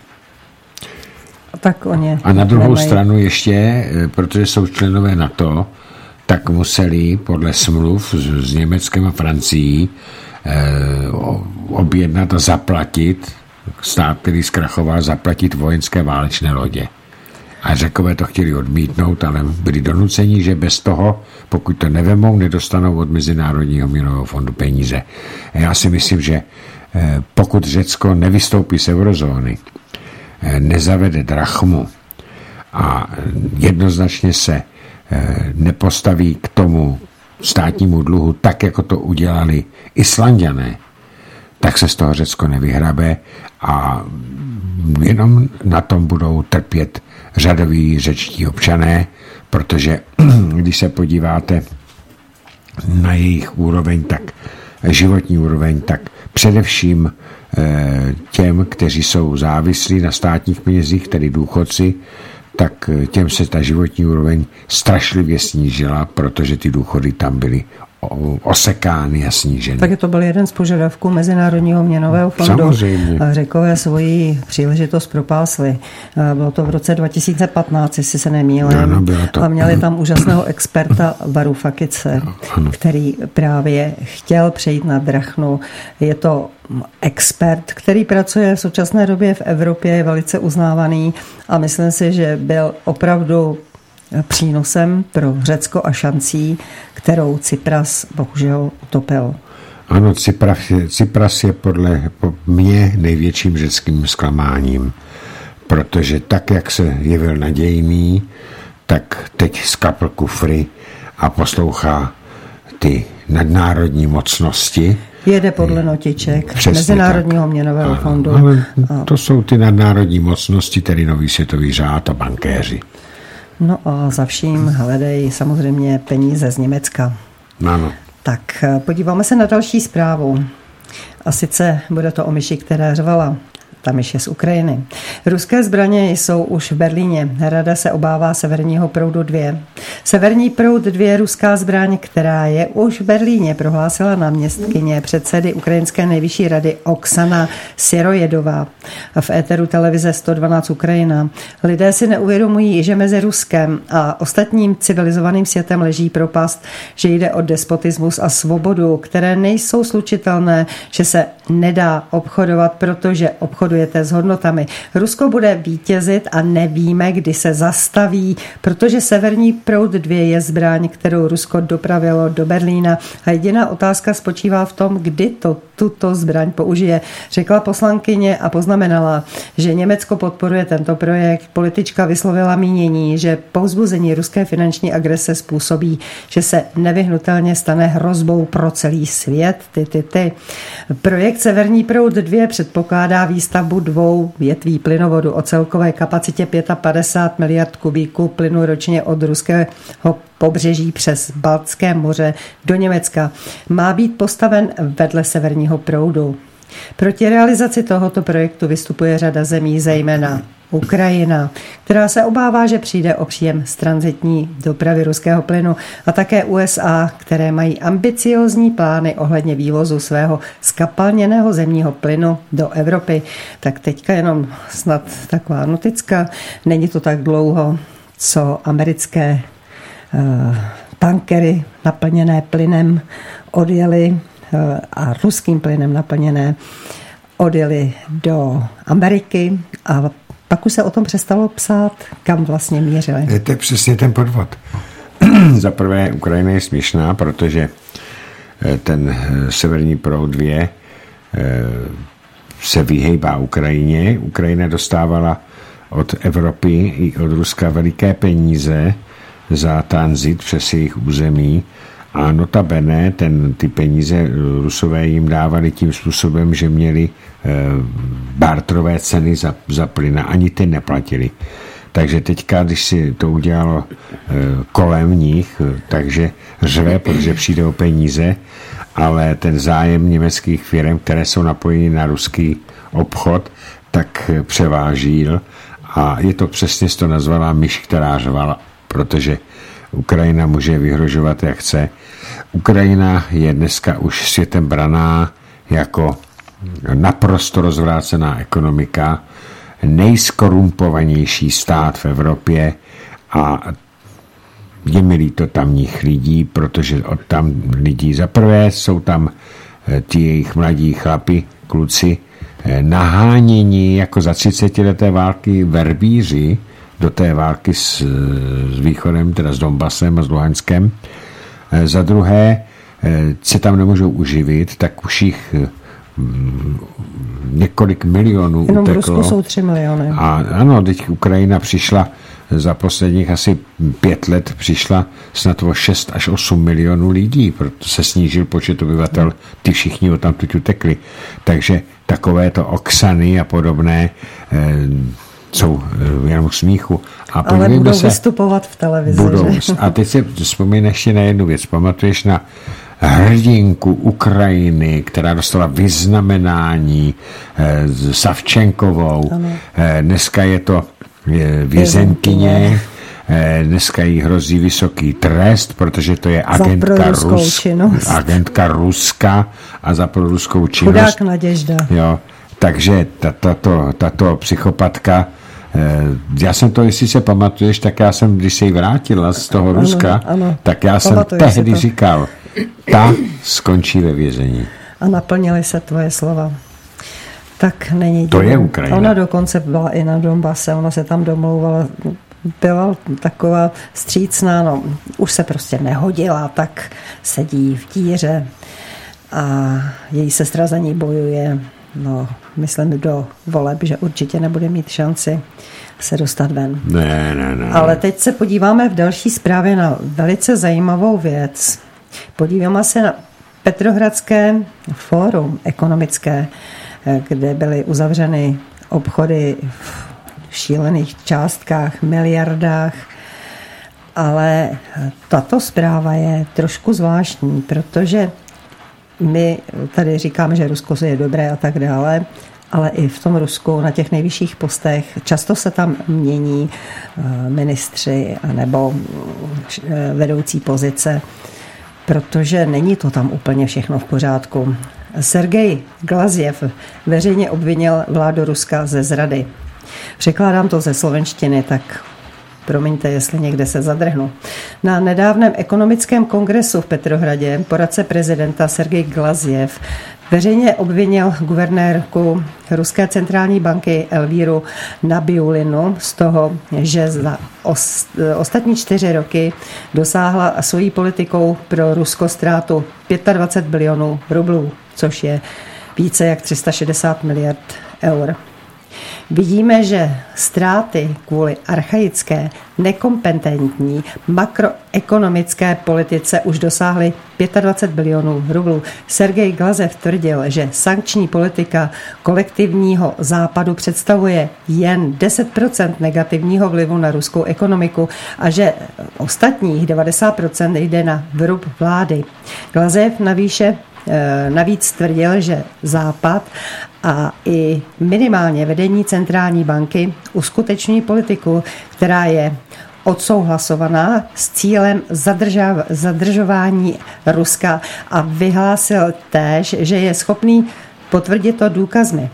Tak oni a na druhou nemají. stranu ještě, protože jsou členové NATO, tak museli podle smluv s, s Německem a Francií eh, objednat a zaplatit, stát, který zkrachoval, zaplatit vojenské válečné lodě. A Řekové to chtěli odmítnout, ale byli donuceni, že bez toho, pokud to nevemou, nedostanou od Mezinárodního měnového fondu peníze. A já si myslím, že eh, pokud Řecko nevystoupí z eurozóny, nezavede drachmu a jednoznačně se nepostaví k tomu státnímu dluhu tak, jako to udělali Islanďané, tak se z toho Řecko nevyhrabe a jenom na tom budou trpět řadoví řečtí občané, protože když se podíváte na jejich úroveň, tak životní úroveň, tak především těm, kteří jsou závislí na státních penězích, tedy důchodci, tak těm se ta životní úroveň strašlivě snížila, protože ty důchody tam byly osekány a sníženy. Tak to byl jeden z požadavků Mezinárodního měnového fondu. Samozřejmě. Řekové svoji příležitost propásli. Bylo to v roce dva tisíce patnáct, jestli se nemýlím. Ano, bylo to. A měli tam úžasného experta Varoufakice, který právě chtěl přejít na drachnu. Je to expert, který pracuje v současné době v Evropě, je velice uznávaný a myslím si, že byl opravdu přínosem pro Řecko a šancí, kterou Cypras bohužel utopil. Ano, Cypras je, Cypras je podle po mě největším řeckým zklamáním, protože tak, jak se jevil nadějný, tak teď skapl kufry a poslouchá ty nadnárodní mocnosti, Jede podle notiček Přesně Mezinárodního tak. měnového Ano, fondu. Ale a... to jsou ty nadnárodní mocnosti, tedy nový světový řád a bankéři. No a za vším hledají samozřejmě peníze z Německa. Ano. Tak podíváme se na další zprávu. A sice bude to o myši, která řvala. Ta myš je z Ukrajiny. Ruské zbraně jsou už v Berlíně. Rada se obává Severního proudu dva. Severní proud dva, ruská zbraň, která je už v Berlíně, prohlásila náměstkyně předsedy Ukrajinské nejvyšší rady Oksana Syrojedová v éteru televize sto dvanáct Ukrajina. Lidé si neuvědomují, že mezi Ruskem a ostatním civilizovaným světem leží propast, že jde o despotismus a svobodu, které nejsou slučitelné, že se nedá obchodovat, protože obchodujete s hodnotami. Rusko bude vítězit a nevíme, kdy se zastaví, protože Severní proud dva je zbraň, kterou Rusko dopravilo do Berlína a jediná otázka spočívá v tom, kdy to tuto zbraň použije. Řekla poslankyně a poznamenala, že Německo podporuje tento projekt. Politička vyslovila mínění, že povzbuzení ruské finanční agrese způsobí, že se nevyhnutelně stane hrozbou pro celý svět. Ty, ty, ty. Projekt Severní proud dva předpokládá výstavbu dvou větví plynovodu o celkové kapacitě padesát pět miliard kubíků plynu ročně od ruského pobřeží přes Baltské moře do Německa. Má být postaven vedle Severního proudu. Proti realizaci tohoto projektu vystupuje řada zemí, zejména Ukrajina, která se obává, že přijde o příjem z tranzitní dopravy ruského plynu, a také U S A, které mají ambiciózní plány ohledně vývozu svého skapalněného zemního plynu do Evropy. Tak teďka jenom snad taková noticka. Není to tak dlouho, co americké uh, tankery naplněné plynem odjeli uh, a ruským plynem naplněné odjeli do Ameriky a pak už se o tom přestalo psát, kam vlastně mířili. To je přesně ten podvod. Za prvé, Ukrajina je směšná, protože ten Severní proud dva se vyhejbá Ukrajině. Ukrajina dostávala od Evropy i od Ruska veliké peníze za tranzit přes jejich území a notabene ten, ty peníze Rusové jim dávali tím způsobem, že měli e, barterové ceny za, za plyn a ani ty neplatili. Takže teďka, když si to udělalo e, kolem nich, takže řve, protože přijde o peníze, ale ten zájem německých firm, které jsou napojeny na ruský obchod, tak převážil a je to přesně, to nazvala myš, která řvala, protože Ukrajina může vyhrožovat, jak chce. Ukrajina je dneska už světem braná jako naprosto rozvrácená ekonomika, nejskorumpovanější stát v Evropě a je mi líto tamních lidí, protože od tam lidí za prvé jsou tam ti jejich mladí chlapi, kluci, naháněni jako za třicetileté války verbíři do té války s, s východem, teda s Donbasem a s Luhanskem. Za druhé se tam nemůžou uživit, tak už jich několik milionů jenom uteklo. V Rusku jsou tři miliony. A ano, teď Ukrajina přišla za posledních asi pět let přišla snad o šest až osm milionů lidí, proto se snížil počet obyvatel, ty všichni o tam teď utekli. Takže takovéto Oksany a podobné eh, jsou jenom k smíchu. A ale budou se, vystupovat v televizi. Budou. Že? A teď si vzpomín ještě na jednu věc. Pamatuješ na hrdinku Ukrajiny, která dostala vyznamenání eh, s Savčenkovou. Ano. Eh, dneska je to eh, vězenkyně. Eh, dneska jí hrozí vysoký trest, protože to je agentka, Rus, agentka Ruska a za proruskou činnost. Chudák Naděžda. Jo. Takže tato, tato psychopatka, já jsem to, jestli se pamatuješ, tak já jsem, když se jí vrátila z toho Ruska, ano, ano. tak já jsem tehdy říkal, ta skončí ve vězení. A naplnily se tvoje slova. Tak není to je Ukrajina. Ona dokonce byla i na Donbase, ona se tam domlouvala, byla taková vstřícná, no už se prostě nehodila, tak sedí v tíře a její sestra za ní bojuje. No, myslím do voleb, že určitě nebude mít šanci se dostat ven. Ne, ne, ne. Ale teď se podíváme v další zprávě na velice zajímavou věc. Podíváme se na Petrohradské fórum ekonomické, kde byly uzavřeny obchody v šílených částkách, miliardách, ale tato zpráva je trošku zvláštní, protože my tady říkáme, že Rusko je dobré a tak dále, ale i v tom Rusku na těch nejvyšších postech často se tam mění ministři nebo vedoucí pozice, protože není to tam úplně všechno v pořádku. Sergej Glazjev veřejně obvinil vládu Ruska ze zrady. Překládám to ze slovenštiny, tak promiňte, jestli někde se zadrhnu. Na nedávném ekonomickém kongresu v Petrohradě poradce prezidenta Sergej Glazjev veřejně obvinil guvernérku Ruské centrální banky Elvíru Nabiulinu z toho, že za ostatní čtyři roky dosáhla svojí politikou pro Rusko ztrátu dvacet pět bilionů rublů, což je více jak tři sta šedesát miliard eur. Vidíme, že ztráty kvůli archaické, nekompetentní makroekonomické politice už dosáhly dvacet pět bilionů rublů. Sergej Glazjev tvrdil, že sankční politika kolektivního západu představuje jen deset procent negativního vlivu na ruskou ekonomiku a že ostatních devadesát procent jde na vrub vlády. Glazjev navýše Navíc tvrdil, že Západ a i minimálně vedení centrální banky uskuteční politiku, která je odsouhlasovaná s cílem zadržování Ruska, a vyhlásil též, že je schopný potvrdit to důkazmi.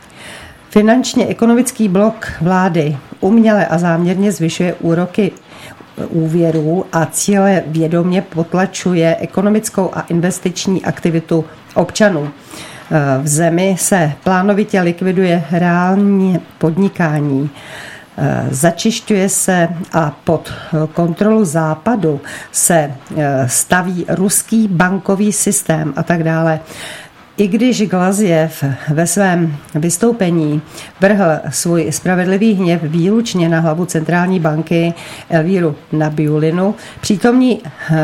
Finančně ekonomický blok vlády uměle a záměrně zvyšuje úroky úvěrů a cíle vědomě potlačuje ekonomickou a investiční aktivitu občanů. V zemi se plánovitě likviduje reální podnikání, začišťuje se a pod kontrolu Západu se staví ruský bankový systém a tak dále. I když Glazjev ve svém vystoupení vrhl svůj spravedlivý hněv výlučně na hlavu centrální banky Elvíru Nabiulinu, přítomní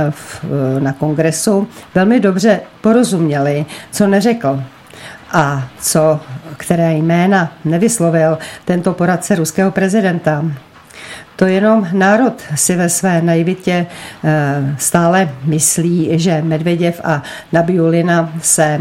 na kongresu velmi dobře porozuměli, co neřekl a co, které jména nevyslovil tento poradce ruského prezidenta. To jenom národ si ve své naivitě stále myslí, že Medveděv a Nabiulina se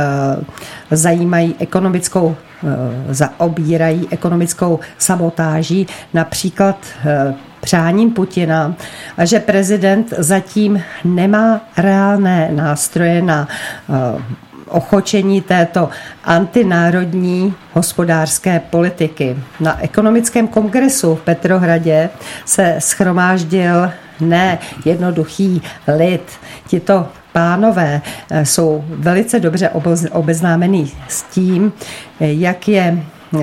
zajímají ekonomickou, zaobírají ekonomickou sabotáží, například přáním Putina, a že prezident zatím nemá reálné nástroje na ochočení této antinárodní hospodářské politiky. Na ekonomickém kongresu v Petrohradě se shromáždil ne jednoduchý lid. Tito pánové jsou velice dobře obeznámení s tím, jak je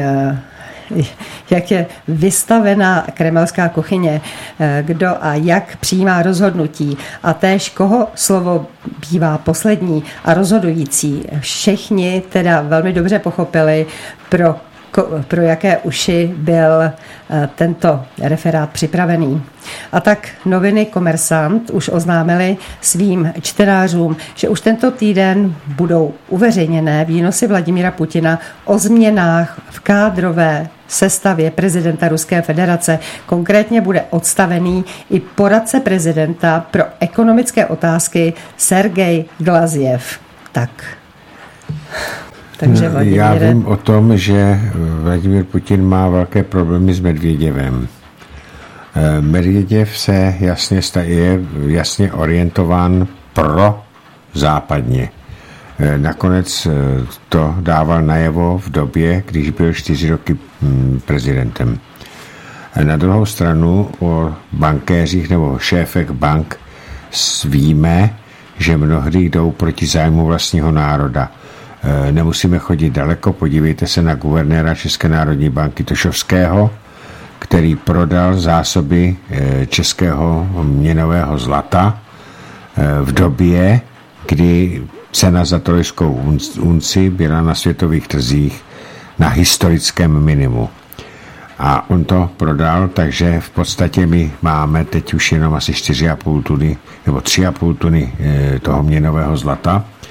jak je vystavená kremelská kuchyně, kdo a jak přijímá rozhodnutí a též koho slovo bývá poslední a rozhodující. Všichni teda velmi dobře pochopili, pro, pro jaké uši byl tento referát připravený. A tak noviny Komersant už oznámili svým čtenářům, že už tento týden budou uveřejněné výnosy Vladimíra Putina o změnách v kádrové sestavě prezidenta Ruské federace. Konkrétně bude odstavený i poradce prezidenta pro ekonomické otázky Sergej Glazjev. Tak. Takže Vladimíre... Já vím o tom, že Vladimír Putin má velké problémy s Medvěděvem. Medvěděv se jasně je jasně orientován pro západně. Nakonec to dával najevo v době, když byl čtyři roky prezidentem. Na druhou stranu o bankéřích nebo šéfech bank víme, že mnohdy jdou proti zájmu vlastního národa. Nemusíme chodit daleko, podívejte se na guvernéra České národní banky Tošovského, který prodal zásoby českého měnového zlata v době, kdy cena za trojskou unci byla na světových trzích na historickém minimu. A on to prodal, takže v podstatě my máme teď už jenom asi čtyři a půl tuny nebo tři a půl tuny toho měnového zlata.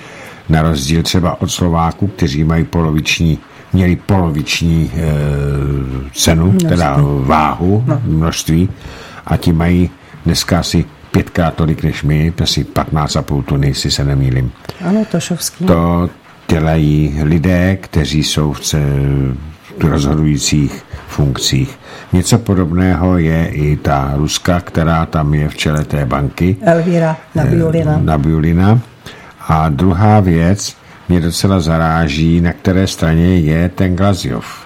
Na rozdíl třeba od Slováků, kteří mají poloviční, měli poloviční e, cenu, množství. Teda váhu, no. množství, a ti mají dneska asi pětkrát tolik než my, asi patnáct a půl tuny, si se nemýlím. Ano, Tošovský. To dělají lidé, kteří jsou v rozhodujících funkcích. Něco podobného je i ta Ruska, která tam je v čele té banky. Elvíra Nabiulina. Nabiulina. A druhá věc mě docela zaráží, na které straně je ten Glazjov.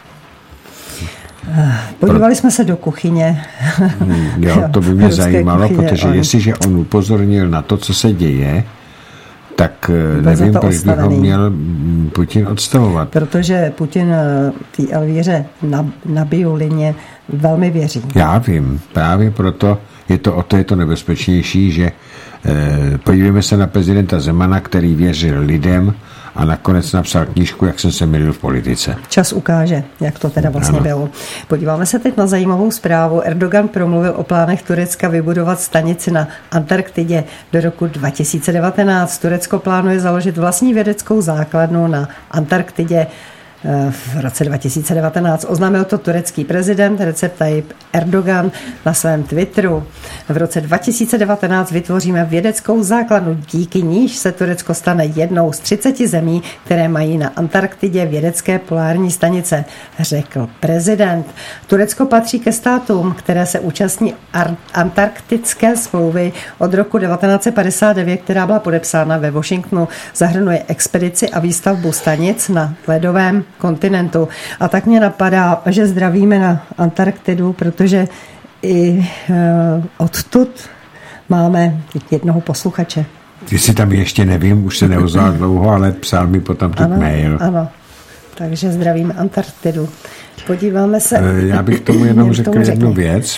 Podívali jsme se do kuchyně. Jo, to by mě zajímalo, kuchyně, protože on... jestliže on upozornil na to, co se děje, tak nevím, proč by ho měl Putin odstavovat. Protože Putin té Elvíře Nabiulině velmi věří. Já vím, právě proto je to o to, je to nebezpečnější, že eh, podívejme se na prezidenta Zemana, který věřil lidem a nakonec napsal knížku, jak jsem se mylil v politice. Čas ukáže, jak to teda vlastně ano. bylo. Podíváme se teď na zajímavou zprávu. Erdogan promluvil o plánech Turecka vybudovat stanici na Antarktidě do roku dva tisíce devatenáct. Turecko plánuje založit vlastní vědeckou základnu na Antarktidě v roce dva tisíce devatenáct. Oznámil to turecký prezident Recep Tayyip Erdogan na svém Twitteru. V roce dva tisíce devatenáct vytvoříme vědeckou základnu, díky níž se Turecko stane jednou z třiceti zemí, které mají na Antarktidě vědecké polární stanice, řekl prezident. Turecko patří ke státům, které se účastní antarktické smlouvy od roku devatenáct set padesát devět, která byla podepsána ve Washingtonu. Zahrnuje expedici a výstavbu stanic na ledovém kontinentu. A tak mě napadá, že zdravíme na Antarktidu, protože i e, odtud máme jednoho posluchače. Ty si tam ještě nevím, už se neozval dlouho, ale psal mi potom tu mail. Ano, takže zdravíme Antarktidu. Podíváme se. E, já bych tomu jenom řekl tomu jednu věc,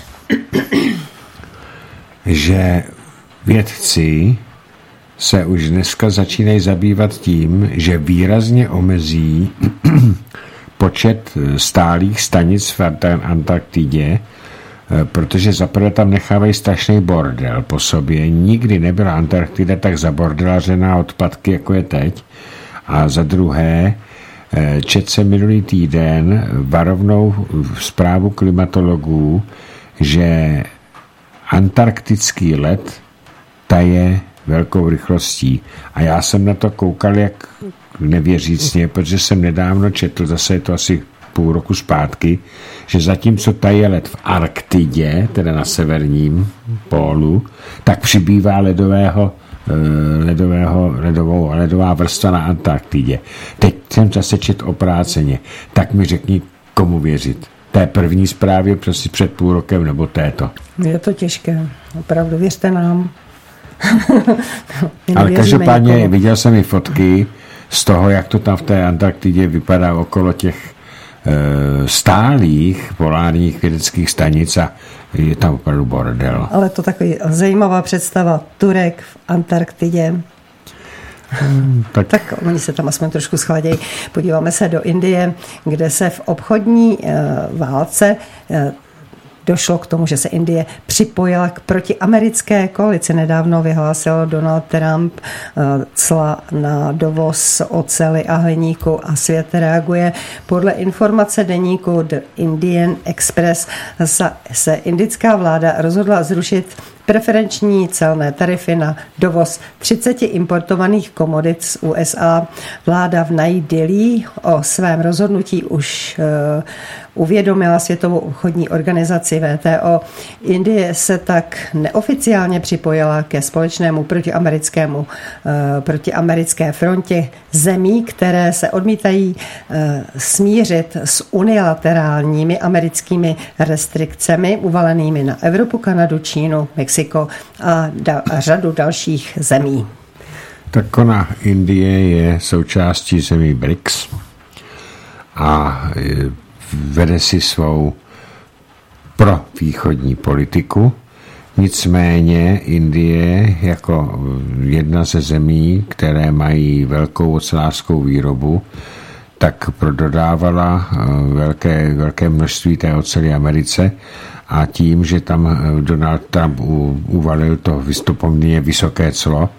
že vědci se už dneska začínají zabývat tím, že výrazně omezí počet stálých stanic v Antarktidě, protože zaprvé tam nechávají strašný bordel po sobě. Nikdy nebyla Antarktida tak zabordelařená odpadky, jako je teď. A za druhé, četl jsem minulý týden varovnou zprávu klimatologů, že antarktický led taje velkou rychlostí. A já jsem na to koukal jak nevěřícně, protože jsem nedávno četl, zase je to asi půl roku zpátky, že zatímco taje led v Arktidě, teda na severním pólu, tak přibývá ledového, ledového, ledovou, ledová vrstva na Antarktidě. Teď jsem zase četl opráceně. Tak mi řekni, komu věřit. Té první zprávě prostě před půl rokem nebo této. Je to těžké. Opravdu věřte nám. Ale každopádně někomu. Viděl jsem i fotky z toho, jak to tam v té Antarktidě vypadá okolo těch e, stálých polárních vědeckých stanic a je tam opravdu bordel. Ale to takový zajímavá představa. Turek v Antarktidě. Hmm, tak. tak oni se tam aspoň trošku schladějí. Podíváme se do Indie, kde se v obchodní e, válce e, došlo k tomu, že se Indie připojila k protiamerické koalici. Nedávno vyhlásil Donald Trump cla na dovoz oceli a hliníku a svět reaguje. Podle informace deníku The Indian Express se indická vláda rozhodla zrušit preferenční celné tarify na dovoz třicet importovaných komodit z U S A. Vláda v Nairobi o svém rozhodnutí už uh, uvědomila Světovou obchodní organizaci W T O. Indie se tak neoficiálně připojila ke společnému protiamerickému uh, protiamerické frontě zemí, které se odmítají uh, smířit s unilaterálními americkými restrikcemi uvalenými na Evropu, Kanadu, Čínu, Mexiko a, da- a řadu dalších zemí. Tak ona Indie je součástí zemí B R I C S a vede si svou provýchodní politiku. Nicméně Indie jako jedna ze zemí, které mají velkou ocelářskou výrobu, tak prododávala velké, velké množství té oceli Americe a tím, že tam Donald Trump uvalil to poměrně vysoké clo,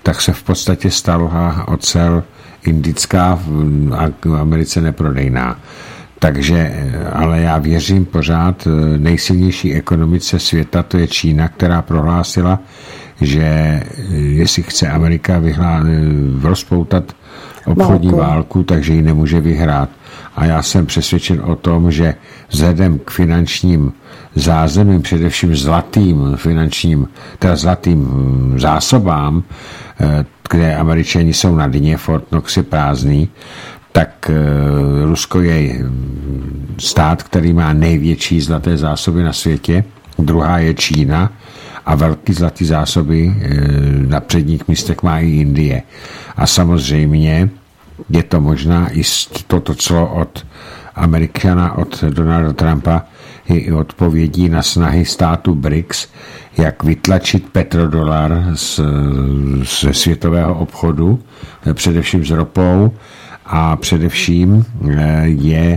tak se v podstatě stala ocel indická a v Americe neprodejná. Takže, ale já věřím pořád nejsilnější ekonomice světa, to je Čína, která prohlásila, že jestli chce Amerika vyhlá, rozpoutat obchodní válku. válku, takže ji nemůže vyhrát. A já jsem přesvědčen o tom, že vzhledem k finančním zázemím, především zlatým finančním, teda zlatým zásobám, kde Američani jsou na dně, Fort Knox je prázdný, tak Rusko je stát, který má největší zlaté zásoby na světě, druhá je Čína a velký zlatý zásoby na předních místech má i Indie. A samozřejmě je to možná i toto clo od Američana, od Donalda Trumpa, je i odpovědí na snahy státu B R I C S, jak vytlačit petrodolar z, ze světového obchodu, především s ropou, a především je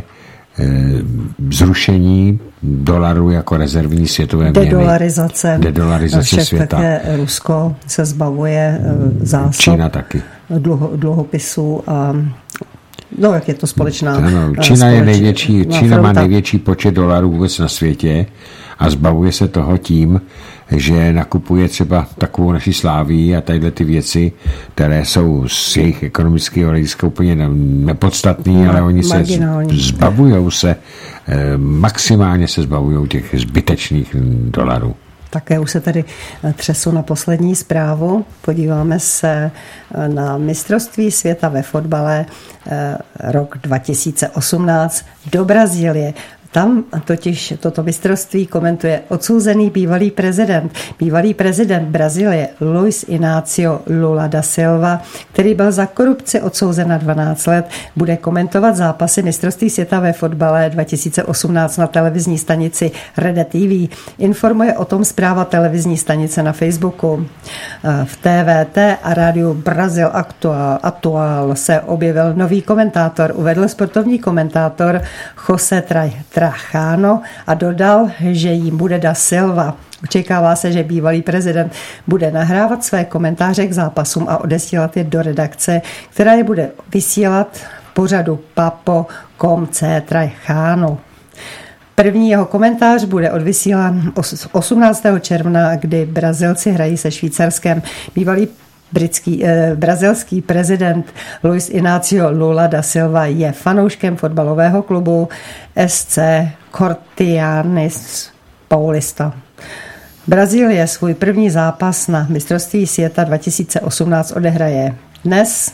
zrušení dolaru jako rezervní světové měny. Dedolarizace. Dedolarizace Však světa. Také Rusko se zbavuje zásob. Čína taky. Dluho, dluhopisů a no, jak je to společná. Ano, Čína, je největší, Čína má největší počet dolarů vůbec na světě a zbavuje se toho tím, že nakupuje třeba takovou naši Slávii a tadyhle ty věci, které jsou z jejich ekonomického hlediska úplně nepodstatný, no, ale oni se zbavujou se, maximálně se zbavujou těch zbytečných dolarů. Také už se tady třesu na poslední zprávu. Podíváme se na mistrovství světa ve fotbale rok dva tisíce osmnáct do Brazílie. Tam totiž toto mistrovství komentuje odsouzený bývalý prezident. Bývalý prezident Brazílie Luiz Inácio Lula da Silva, který byl za korupci odsouzen na dvanáct let, bude komentovat zápasy mistrovství světa ve fotbale dva tisíce osmnáct na televizní stanici Rede T V. Informuje o tom zpráva televizní stanice na Facebooku. V T V T a rádiu Brazil Actual, Actual se objevil nový komentátor. Uvedl sportovní komentátor José Trajano a dodal, že jim bude da Silva. Očekává se, že bývalý prezident bude nahrávat své komentáře k zápasům a odesílat je do redakce, která je bude vysílat v pořadu Papo com C Trajano. První jeho komentář bude odvysílán osmnáctého června, kdy Brazilci hrají se Švýcarskem. Bývalý Britský, eh, brazilský prezident Luiz Inácio Lula da Silva je fanouškem fotbalového klubu S C Corinthians Paulista. Brazílie svůj první zápas na mistrovství světa dva tisíce osmnáct odehraje dnes,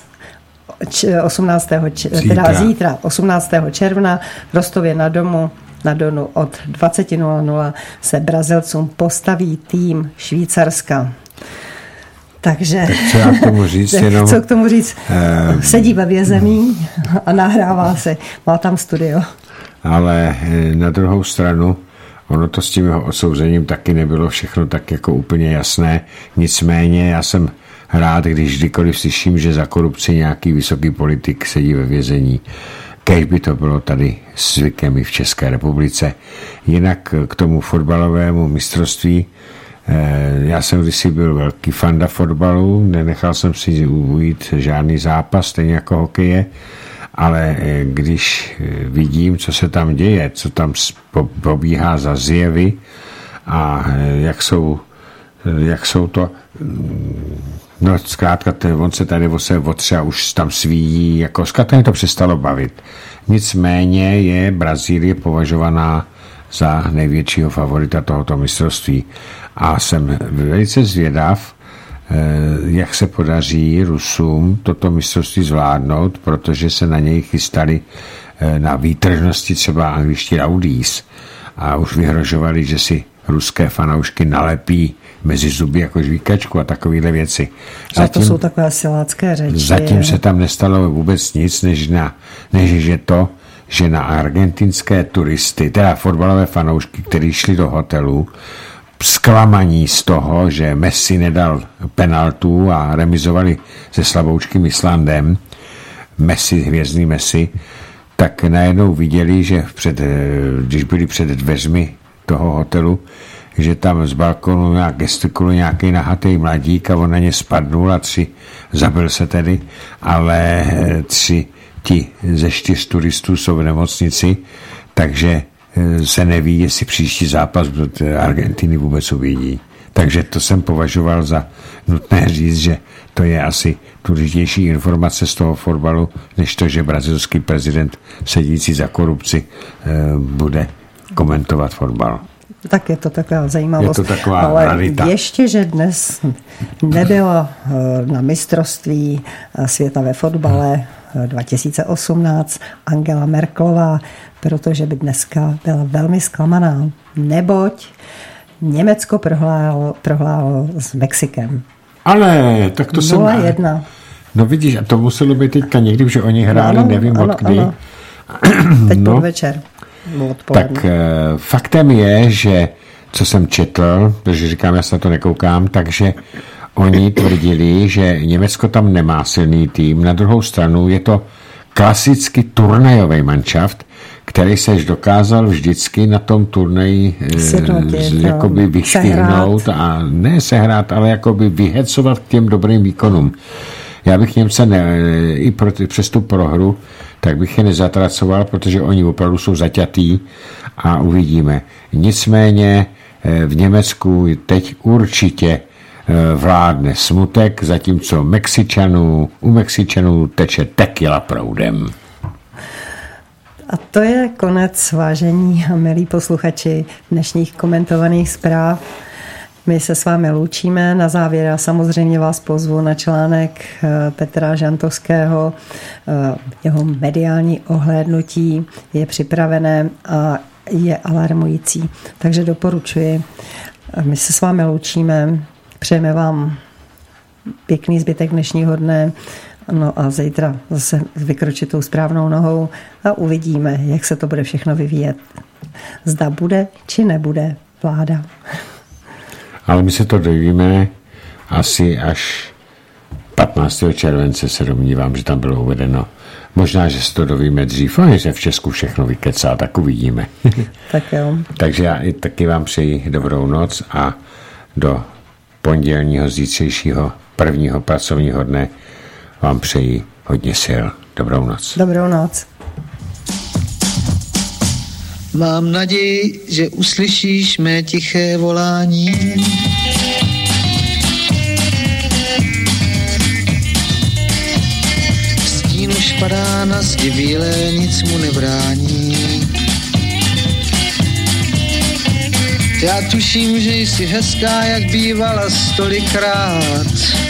osmnáctého teda zítra, osmnáctého června v Rostově na Domu. Na Donu od dvacet nula nula se Brazilcům postaví tým Švýcarska. Takže tak co já k tomu říct? Jenom, co k tomu říct? Um, sedí ve vězení a nahrává se. Má tam studio. Ale na druhou stranu, ono to s tím jeho odsouzením taky nebylo všechno tak jako úplně jasné. Nicméně já jsem rád, když kdykoliv slyším, že za korupci nějaký vysoký politik sedí ve vězení. Kéž by to bylo tady zvykem i v České republice. Jinak k tomu fotbalovému mistrovství, já jsem kdysi byl velký fanda fotbalu, nenechal jsem si ujít žádný zápas, stejně jako hokeje, ale když vidím, co se tam děje, co tam pobíhá za zjevy a jak jsou, jak jsou to, no zkrátka, on se tady se otře a už tam svíjí, jako zkrátka to přestalo bavit. Nicméně je Brazílie považovaná za největšího favorita tohoto mistrovství. A jsem velice zvědav, jak se podaří Rusům toto mistrovství zvládnout, protože se na něj chystali na výtržnosti třeba angličtí rowdies a už vyhrožovali, že si ruské fanoušky nalepí mezi zuby jako žvíkačku a takovéhle věci. Zatím, a to jsou takové silácké řeči. Zatím se tam nestalo vůbec nic, než, na, než že to, že na argentinské turisty, teda fotbalové fanoušky, kteří šli do hotelu, zklamaní z toho, že Messi nedal penaltu a remizovali se slaboučkým Islandem, Messi, hvězdný Messi, tak najednou viděli, že před, když byli před dveřmi toho hotelu, že tam z balkonu nějak gestikuluje nějaký nahatý mladík a on na ně spadnul a tři, zabil se tedy, ale tři ti ze čtyř turistů jsou v nemocnici, takže se neví, jestli příští zápas do Argentiny vůbec uvidí. Takže to jsem považoval za nutné říct, že to je asi důležitější informace z toho fotbalu, než to, že brazilský prezident sedící za korupci bude komentovat fotbal. Tak je to taková zajímavost. Je to taková ale rarita. Ještě, že dnes nebyla na mistrovství světa ve fotbale dva tisíce osmnáct Angela Merkelová, protože by dneska byla velmi zklamaná, neboť Německo prohrálo, prohrálo s Mexikem. Ale tak to jsem... nula jedna. No vidíš, a to muselo být teďka někdy, že oni hráli, no, nevím ano, od kdy. Ano. Teď no, podvečer. Tak faktem je, že co jsem četl, protože říkám, já se na to nekoukám, takže oni tvrdili, že Německo tam nemá silný tým. Na druhou stranu je to klasicky turnajový manšaft, který sež dokázal vždycky na tom turnaji eh, jakoby vyšvihnout a ne sehrát, ale jakoby vyhecovat k těm dobrým výkonům. Já bych Němce ne, i pro, přes tu prohru, tak bych je nezatracoval, protože oni opravdu jsou zaťatý a uvidíme. Nicméně v Německu teď určitě vládne smutek, zatímco Mexičanů, u Mexičanů teče tequila proudem. A to je konec, vážení a milí posluchači, dnešních komentovaných zpráv. My se s vámi loučíme. Na závěr a samozřejmě vás pozvu na článek Petra Žantovského. Jeho mediální ohlédnutí je připravené a je alarmující. Takže doporučuji. My se s vámi loučíme. Přejeme vám pěkný zbytek dnešního dne. No a zítra zase vykročit tou správnou nohou a uvidíme, jak se to bude všechno vyvíjet. Zda bude, či nebude vláda. Ale my se to dovíme asi až patnáctého července se domnívám, že tam bylo uvedeno. Možná, že se to dovíme dřív, ale se v Česku všechno vykecá, tak uvidíme. Tak jo. Takže já i taky vám přeji dobrou noc a do pondělního zítřejšího prvního pracovního dne vám přeji hodně sil. Dobrou noc. Dobrou noc. Mám naději, že uslyšíš mé tiché volání. Stín už padá na zdi bílé, nic mu nebrání. Já tuším, že jsi hezká, jak bývala stolikrát.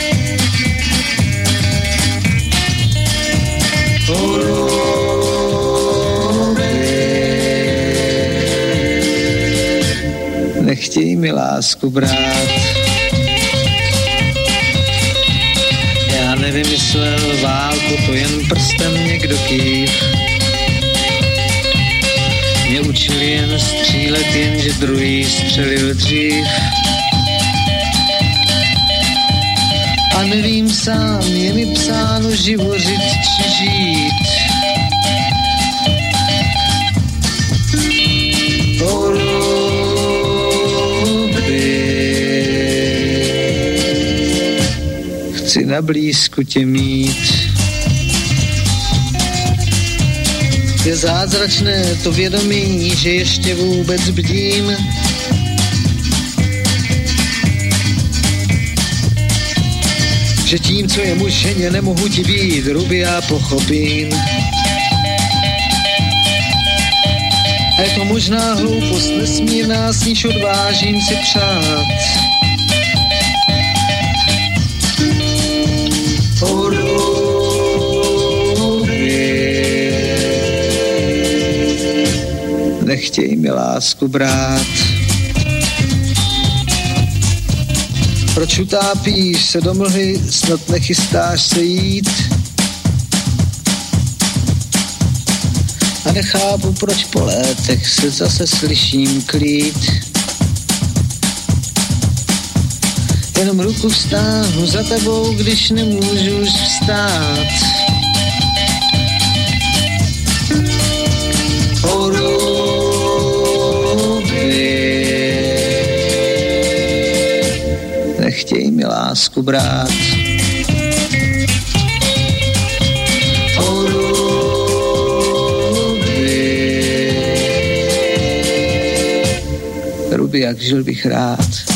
Nechtěj mi lásku brát. Já nevymyslel válku, to jen prstem někdo kýv. Mě učili jen střílet, jenže druhý střelil dřív. A nevím sám, je mi psáno živořit či žít. Chci na blízku tě mít. Je zázračné to vědomí, že ještě vůbec bdím. Že tím, co je muž ženě, nemohu ti být, ruby já pochopím. A je to možná hloupost nesmírná, s níž odvážím si přát. O ruby, nechtěj mi lásku brát. Proč utápíš se do mlhy, snad nechystáš se jít? A nechápu, proč po létech se zase slyším klít. Jenom ruku vztáhnu za tebou, když nemůžu už vstát. O ruby, lásku brát. Ruby, jak žil bych rád.